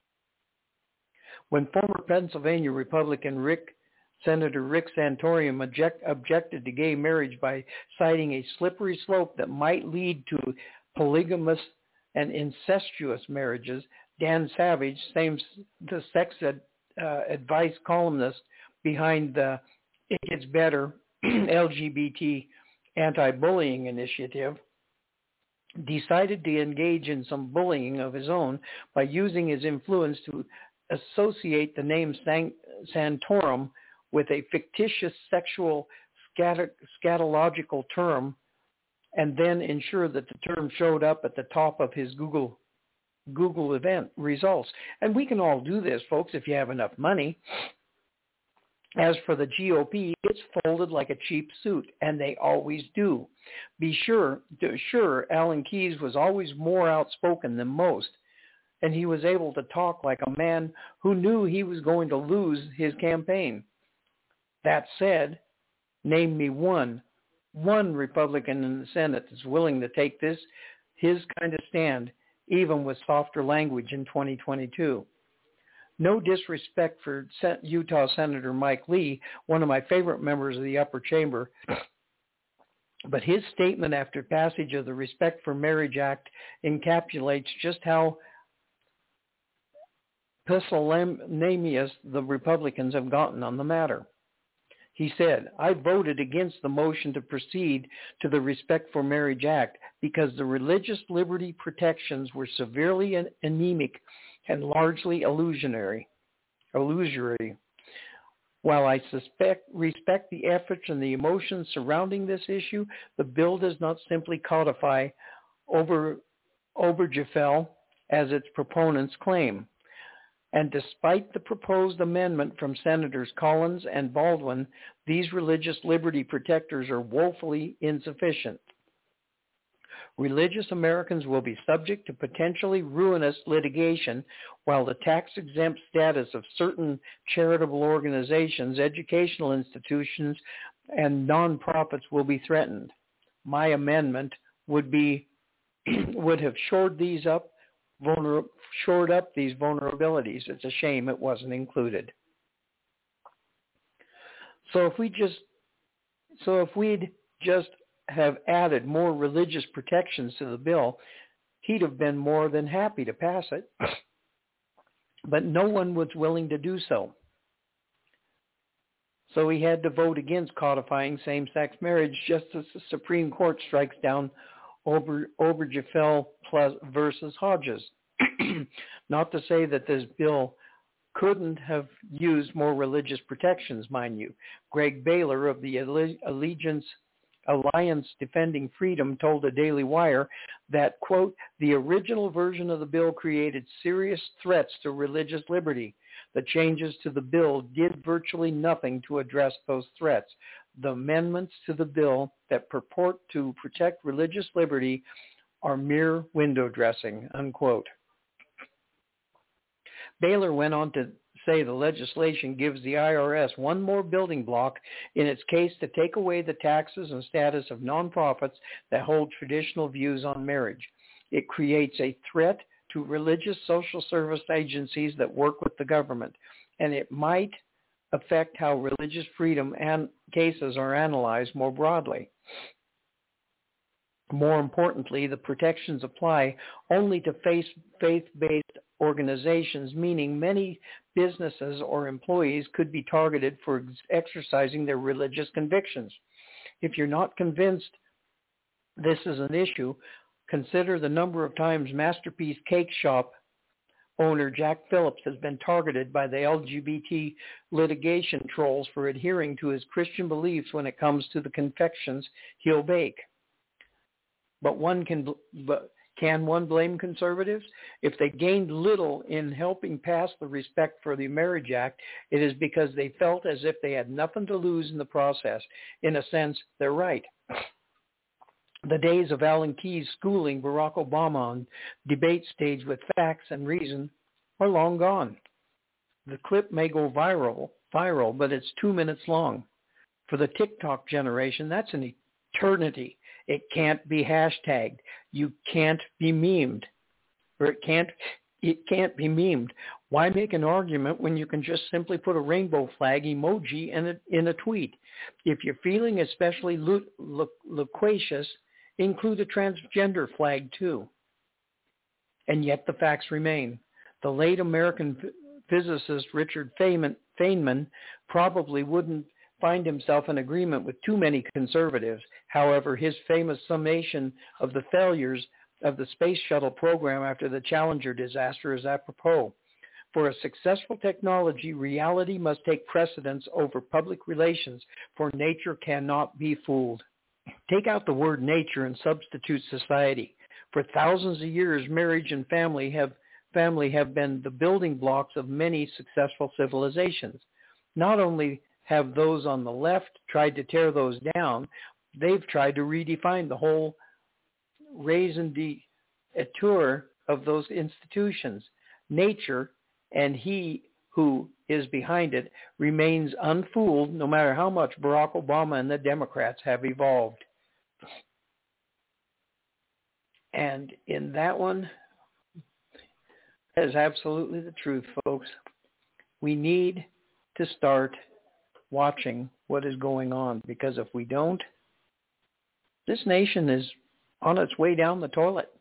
When former Pennsylvania Republican Rick, Senator Rick Santorum object, objected to gay marriage by citing a slippery slope that might lead to polygamous and incestuous marriages, Dan Savage, same the sex ed, uh, advice columnist behind the It Gets Better L G B T anti-bullying initiative, decided to engage in some bullying of his own by using his influence to associate the name San- Santorum with a fictitious sexual scat- scatological term, and then ensure that the term showed up at the top of his Google Google event results. And we can all do this, folks, if you have enough money. As for the G O P, it's folded like a cheap suit, and they always do. Be sure, sure, Alan Keyes was always more outspoken than most, and he was able to talk like a man who knew he was going to lose his campaign. That said, name me one, one Republican in the Senate that's willing to take this, his kind of stand, even with softer language in twenty twenty-two. No disrespect for Utah Senator Mike Lee, one of my favorite members of the upper chamber, but his statement after passage of the Respect for Marriage Act encapsulates just how pusillanimous the Republicans have gotten on the matter. He said, I voted against the motion to proceed to the Respect for Marriage Act because the religious liberty protections were severely anemic and largely illusionary, illusory. While I suspect, respect the efforts and the emotions surrounding this issue, the bill does not simply codify Ober, Obergefell as its proponents claim. And despite the proposed amendment from Senators Collins and Baldwin, these religious liberty protectors are woefully insufficient. Religious Americans will be subject to potentially ruinous litigation, while the tax-exempt status of certain charitable organizations, educational institutions, and nonprofits will be threatened. My amendment would be would have shored these up, vulner, shored up these vulnerabilities. It's a shame it wasn't included. So if we just, so if we'd just have added more religious protections to the bill, he'd have been more than happy to pass it. But no one was willing to do so. So he had to vote against codifying same-sex marriage just as the Supreme Court strikes down Ober, Obergefell plus versus Hodges. Not to say that this bill couldn't have used more religious protections, mind you. Greg Baylor of the Allegiance Alliance Defending Freedom told the Daily Wire that, quote, the original version of the bill created serious threats to religious liberty. The changes to the bill did virtually nothing to address those threats. The amendments to the bill that purport to protect religious liberty are mere window dressing, unquote. Baylor went on to say the legislation gives the I R S one more building block in its case to take away the taxes and status of nonprofits that hold traditional views on marriage. It creates a threat to religious social service agencies that work with the government, and it might affect how religious freedom and cases are analyzed more broadly. More importantly, the protections apply only to faith-based organizations, meaning many businesses or employees could be targeted for exercising their religious convictions. If you're not convinced this is an issue, consider the number of times Masterpiece Cake Shop owner Jack Phillips has been targeted by the L G B T litigation trolls for adhering to his Christian beliefs when it comes to the confections he'll bake. But one can, but can one blame conservatives? If they gained little in helping pass the Respect for the Marriage Act, it is because they felt as if they had nothing to lose in the process. In a sense, they're right. The days of Alan Keyes schooling Barack Obama on debate stage with facts and reason are long gone. The clip may go viral, viral, but it's two minutes long. For the TikTok generation, that's an eternity. It can't be hashtagged. You can't be memed. Or it can't it can't be memed. Why make an argument when you can just simply put a rainbow flag emoji in a, in a tweet? If you're feeling especially lo- lo- loquacious, include a transgender flag too. And yet the facts remain. The late American physicist Richard Feynman, Feynman probably wouldn't find himself in agreement with too many conservatives. However, his famous summation of the failures of the space shuttle program after the Challenger disaster is apropos. For a successful technology, reality must take precedence over public relations, for nature cannot be fooled. Take out the word nature and substitute society. For thousands of years, marriage and family have family have been the building blocks of many successful civilizations. Not only have those on the left tried to tear those down, they've tried to redefine the whole raison d'etre of those institutions. Nature, and he who is behind it, remains unfooled no matter how much Barack Obama and the Democrats have evolved. And in that one, that is absolutely the truth, folks. We need to start watching what is going on, because if we don't, this nation is on its way down the toilet.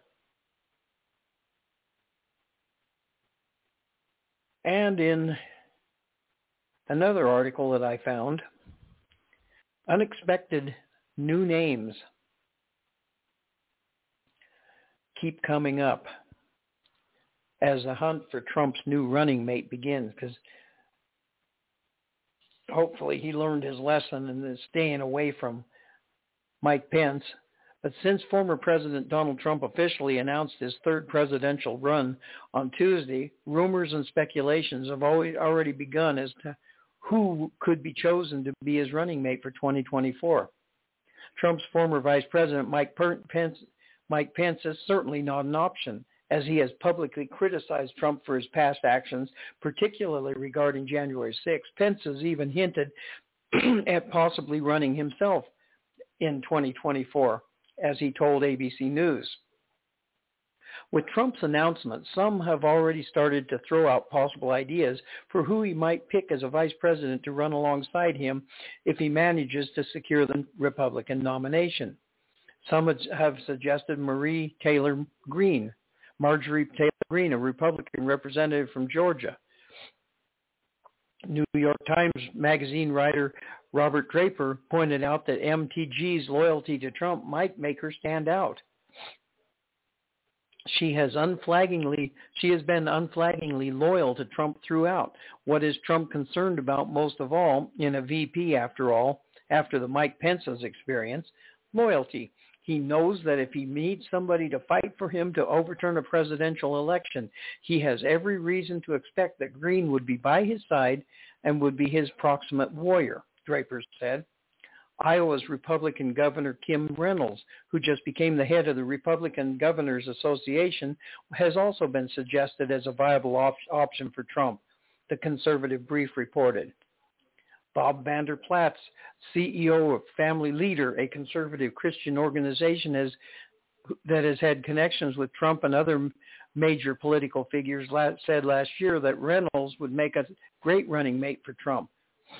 And in another article that I found, unexpected new names keep coming up as the hunt for Trump's new running mate begins, because hopefully he learned his lesson and is staying away from Mike Pence. But since former President Donald Trump officially announced his third presidential run on Tuesday, rumors and speculations have already begun as to who could be chosen to be his running mate for twenty twenty-four. Trump's former Vice President Mike Pence, Mike Pence is certainly not an option, as he has publicly criticized Trump for his past actions, particularly regarding January sixth. Pence has even hinted at possibly running himself in twenty twenty-four, as he told A B C News. With Trump's announcement, some have already started to throw out possible ideas for who he might pick as a vice president to run alongside him if he manages to secure the Republican nomination. Some have suggested Marie Taylor Greene, Marjorie Taylor Greene, a Republican representative from Georgia. New York Times Magazine writer Robert Draper pointed out that M T G's loyalty to Trump might make her stand out. She has unflaggingly, she has been unflaggingly loyal to Trump throughout. What is Trump concerned about most of all in a V P, after all, after the Mike Pence's experience? Loyalty. He knows that if he needs somebody to fight for him to overturn a presidential election, he has every reason to expect that Greene would be by his side and would be his proximate warrior, Draper said. Iowa's Republican Governor Kim Reynolds, who just became the head of the Republican Governors Association, has also been suggested as a viable op- option for Trump, the conservative brief reported. Bob Vander Plaats, C E O of Family Leader, a conservative Christian organization has, that has had connections with Trump and other major political figures, la- said last year that Reynolds would make a great running mate for Trump.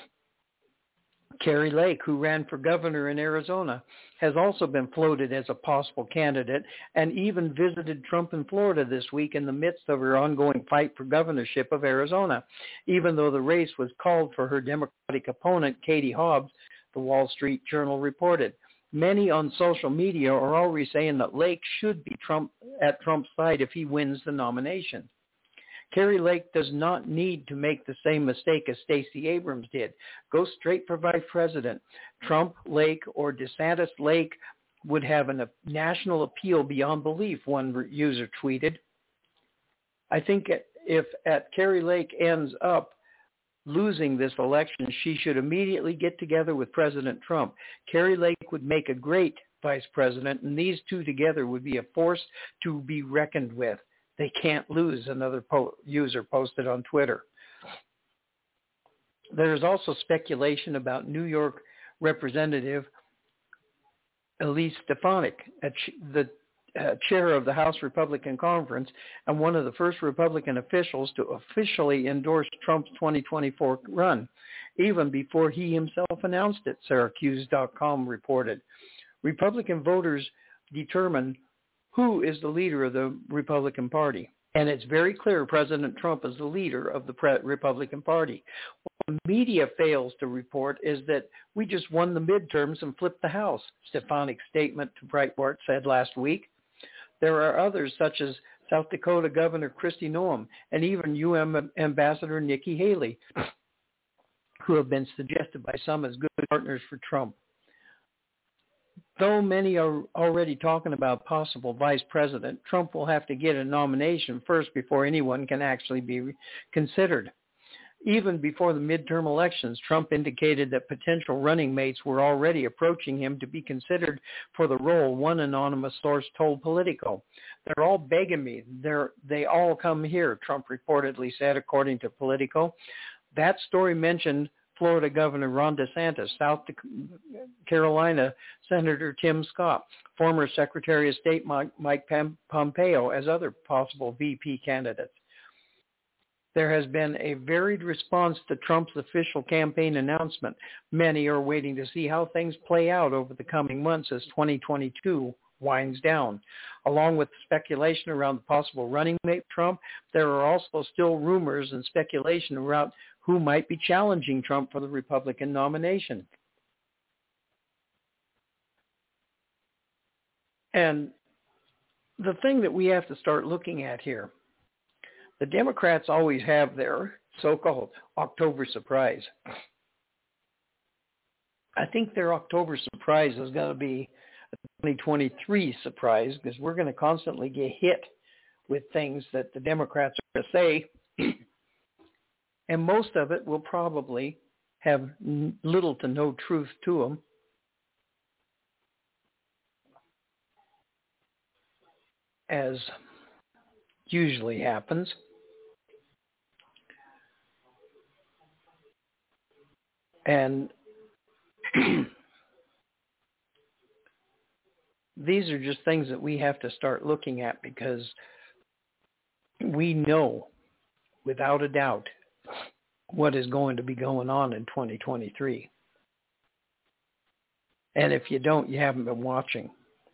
Kari Lake, who ran for governor in Arizona, has also been floated as a possible candidate and even visited Trump in Florida this week in the midst of her ongoing fight for governorship of Arizona, even though the race was called for her Democratic opponent, Katie Hobbs, the Wall Street Journal reported. Many on social media are already saying that Lake should be Trump at Trump's side if he wins the nomination. Kari Lake does not need to make the same mistake as Stacey Abrams did. Go straight for vice president. Trump, Lake, or DeSantis Lake would have a national appeal beyond belief, one user tweeted. I think if at Kari Lake ends up losing this election, she should immediately get together with President Trump. Kari Lake would make a great vice president, and these two together would be a force to be reckoned with. They can't lose, another po- user posted on Twitter. There is also speculation about New York Representative Elise Stefanik, ch- the uh, chair of the House Republican Conference and one of the first Republican officials to officially endorse Trump's twenty twenty-four run, even before he himself announced it, Syracuse dot com reported. Republican voters determine who is the leader of the Republican Party. And it's very clear President Trump is the leader of the pre- Republican Party. What the media fails to report is that we just won the midterms and flipped the House, Stefanik's statement to Breitbart said last week. There are others, such as South Dakota Governor Kristi Noem and even U N Ambassador Nikki Haley, who have been suggested by some as good partners for Trump. Though many are already talking about possible vice president, Trump will have to get a nomination first before anyone can actually be considered. Even before the midterm elections, Trump indicated that potential running mates were already approaching him to be considered for the role, one anonymous source told Politico. They're all begging me. They're, they all come here, Trump reportedly said, according to Politico. That story mentioned Florida Governor Ron DeSantis, South Carolina Senator Tim Scott, former Secretary of State Mike Pompeo as other possible V P candidates. There has been a varied response to Trump's official campaign announcement. Many are waiting to see how things play out over the coming months as twenty twenty-two winds down. Along with speculation around the possible running mate Trump, there are also still rumors and speculation around who might be challenging Trump for the Republican nomination. And the thing that we have to start looking at here, the Democrats always have their so-called October surprise. I think their October surprise is going to be a twenty twenty-three surprise, because we're going to constantly get hit with things that the Democrats are going to say, and most of it will probably have little to no truth to them. As usually happens. And these are just things that we have to start looking at, because we know without a doubt what is going to be going on in twenty twenty-three. And if you don't, you haven't been watching.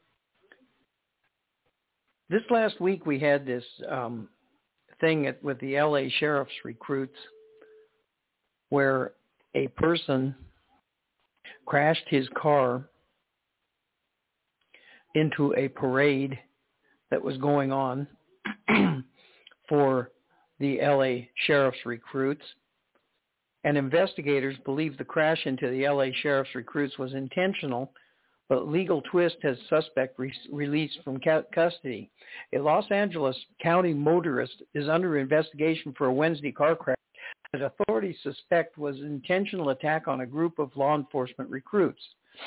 This last week we had this um, thing at, with the L A sheriff's recruits where a person crashed his car into a parade that was going on for the L A sheriff's recruits. And investigators believe the crash into the L A sheriff's recruits was intentional, but legal twist has suspect re- released from ca- custody. A Los Angeles County motorist is under investigation for a Wednesday car crash that authorities suspect was an intentional attack on a group of law enforcement recruits.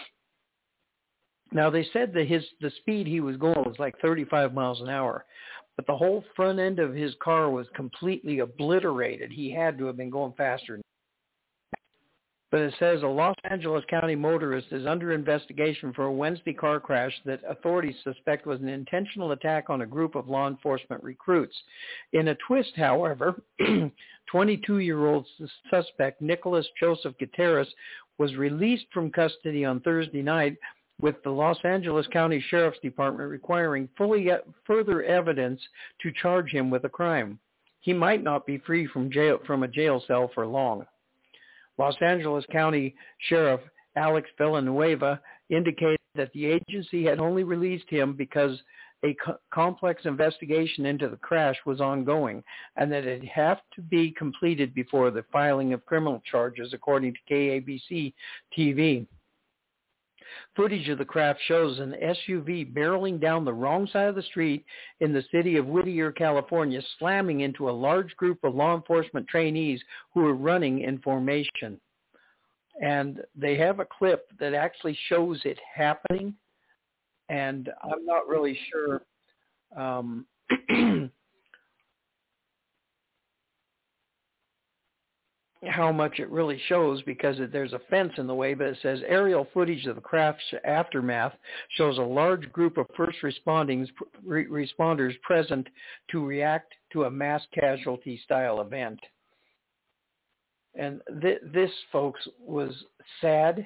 Now, they said that his the speed he was going was like thirty-five miles an hour, but the whole front end of his car was completely obliterated. He had to have been going faster. But it says a Los Angeles County motorist is under investigation for a Wednesday car crash that authorities suspect was an intentional attack on a group of law enforcement recruits. In a twist, however, twenty-two-year-old suspect Nicholas Joseph Gutierrez was released from custody on Thursday night, with the Los Angeles County Sheriff's Department requiring fully further evidence to charge him with a crime. He might not be free from jail from a jail cell for long. Los Angeles County Sheriff Alex Villanueva indicated that the agency had only released him because a co- complex investigation into the crash was ongoing and that it had to be completed before the filing of criminal charges, according to K A B C T V. Footage of the crash shows an S U V barreling down the wrong side of the street in the city of Whittier, California, slamming into a large group of law enforcement trainees who were running in formation. And they have a clip that actually shows it happening, and I'm not really sure um, how much it really shows because there's a fence in the way, but it says aerial footage of the crash's aftermath shows a large group of first responding, re- responders present to react to a mass casualty style event. And th- this, folks, was sad.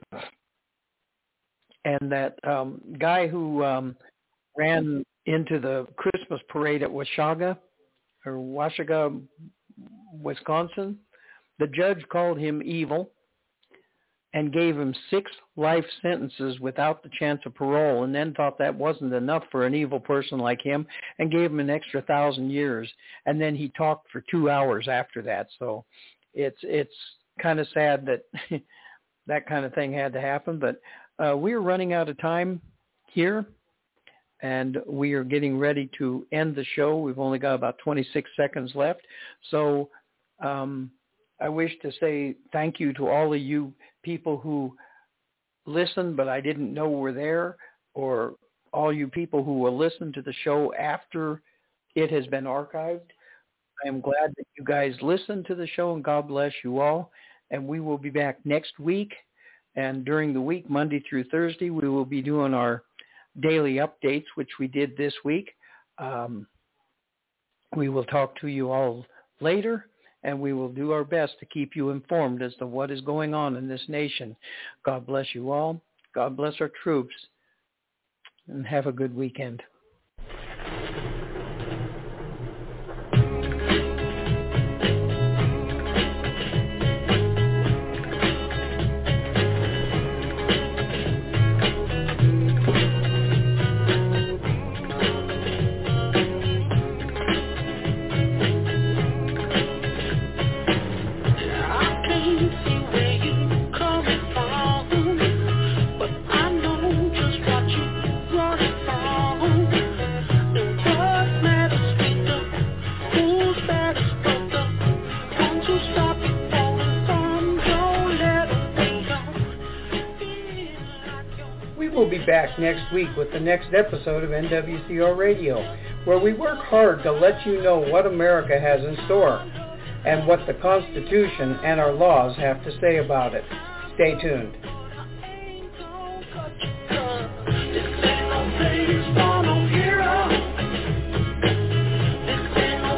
And that um, guy who um, ran into the Christmas parade at Washaga, or Washaga, Wisconsin, the judge called him evil and gave him six life sentences without the chance of parole, and then thought that wasn't enough for an evil person like him and gave him an extra thousand years. And then he talked for two hours after that. So it's it's kind of sad that that kind of thing had to happen. But uh, we're running out of time here, and we are getting ready to end the show. We've only got about twenty-six seconds left. So um, I wish to say thank you to all of you people who listened, but I didn't know were there, or all you people who will listen to the show after it has been archived. I am glad that you guys listened to the show, and God bless you all. And we will be back next week. And during the week, Monday through Thursday, we will be doing our daily updates, which we did this week. Um, we will talk to you all later, and we will do our best to keep you informed as to what is going on in this nation. God bless you all. God bless our troops, and have a good weekend. Back next week with the next episode of N W C R Radio, where we work hard to let you know what America has in store and what the Constitution and our laws have to say about it. Stay tuned. This ain't no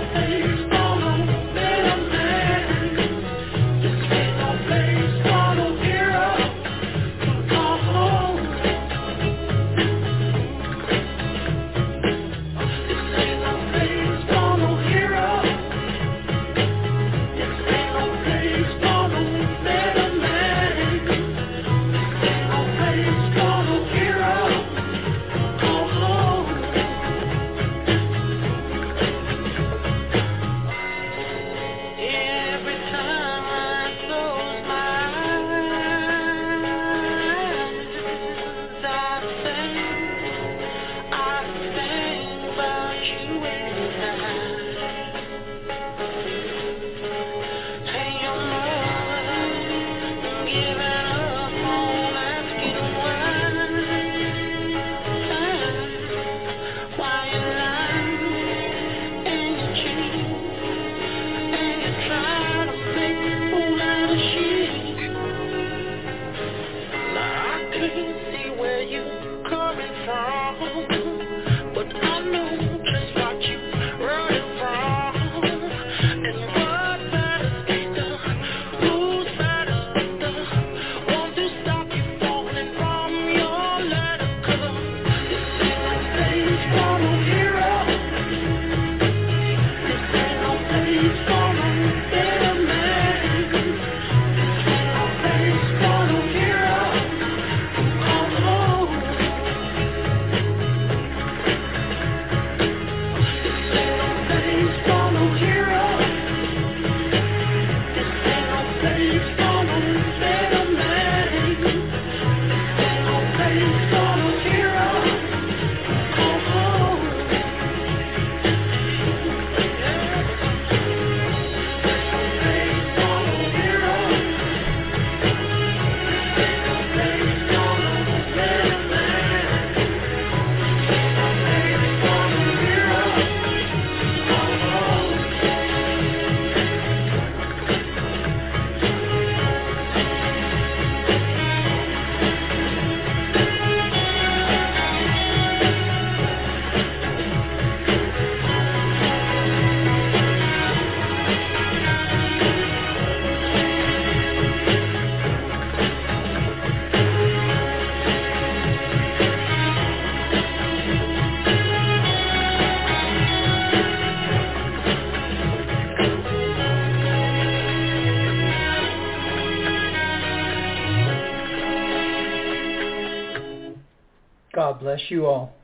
God bless you all.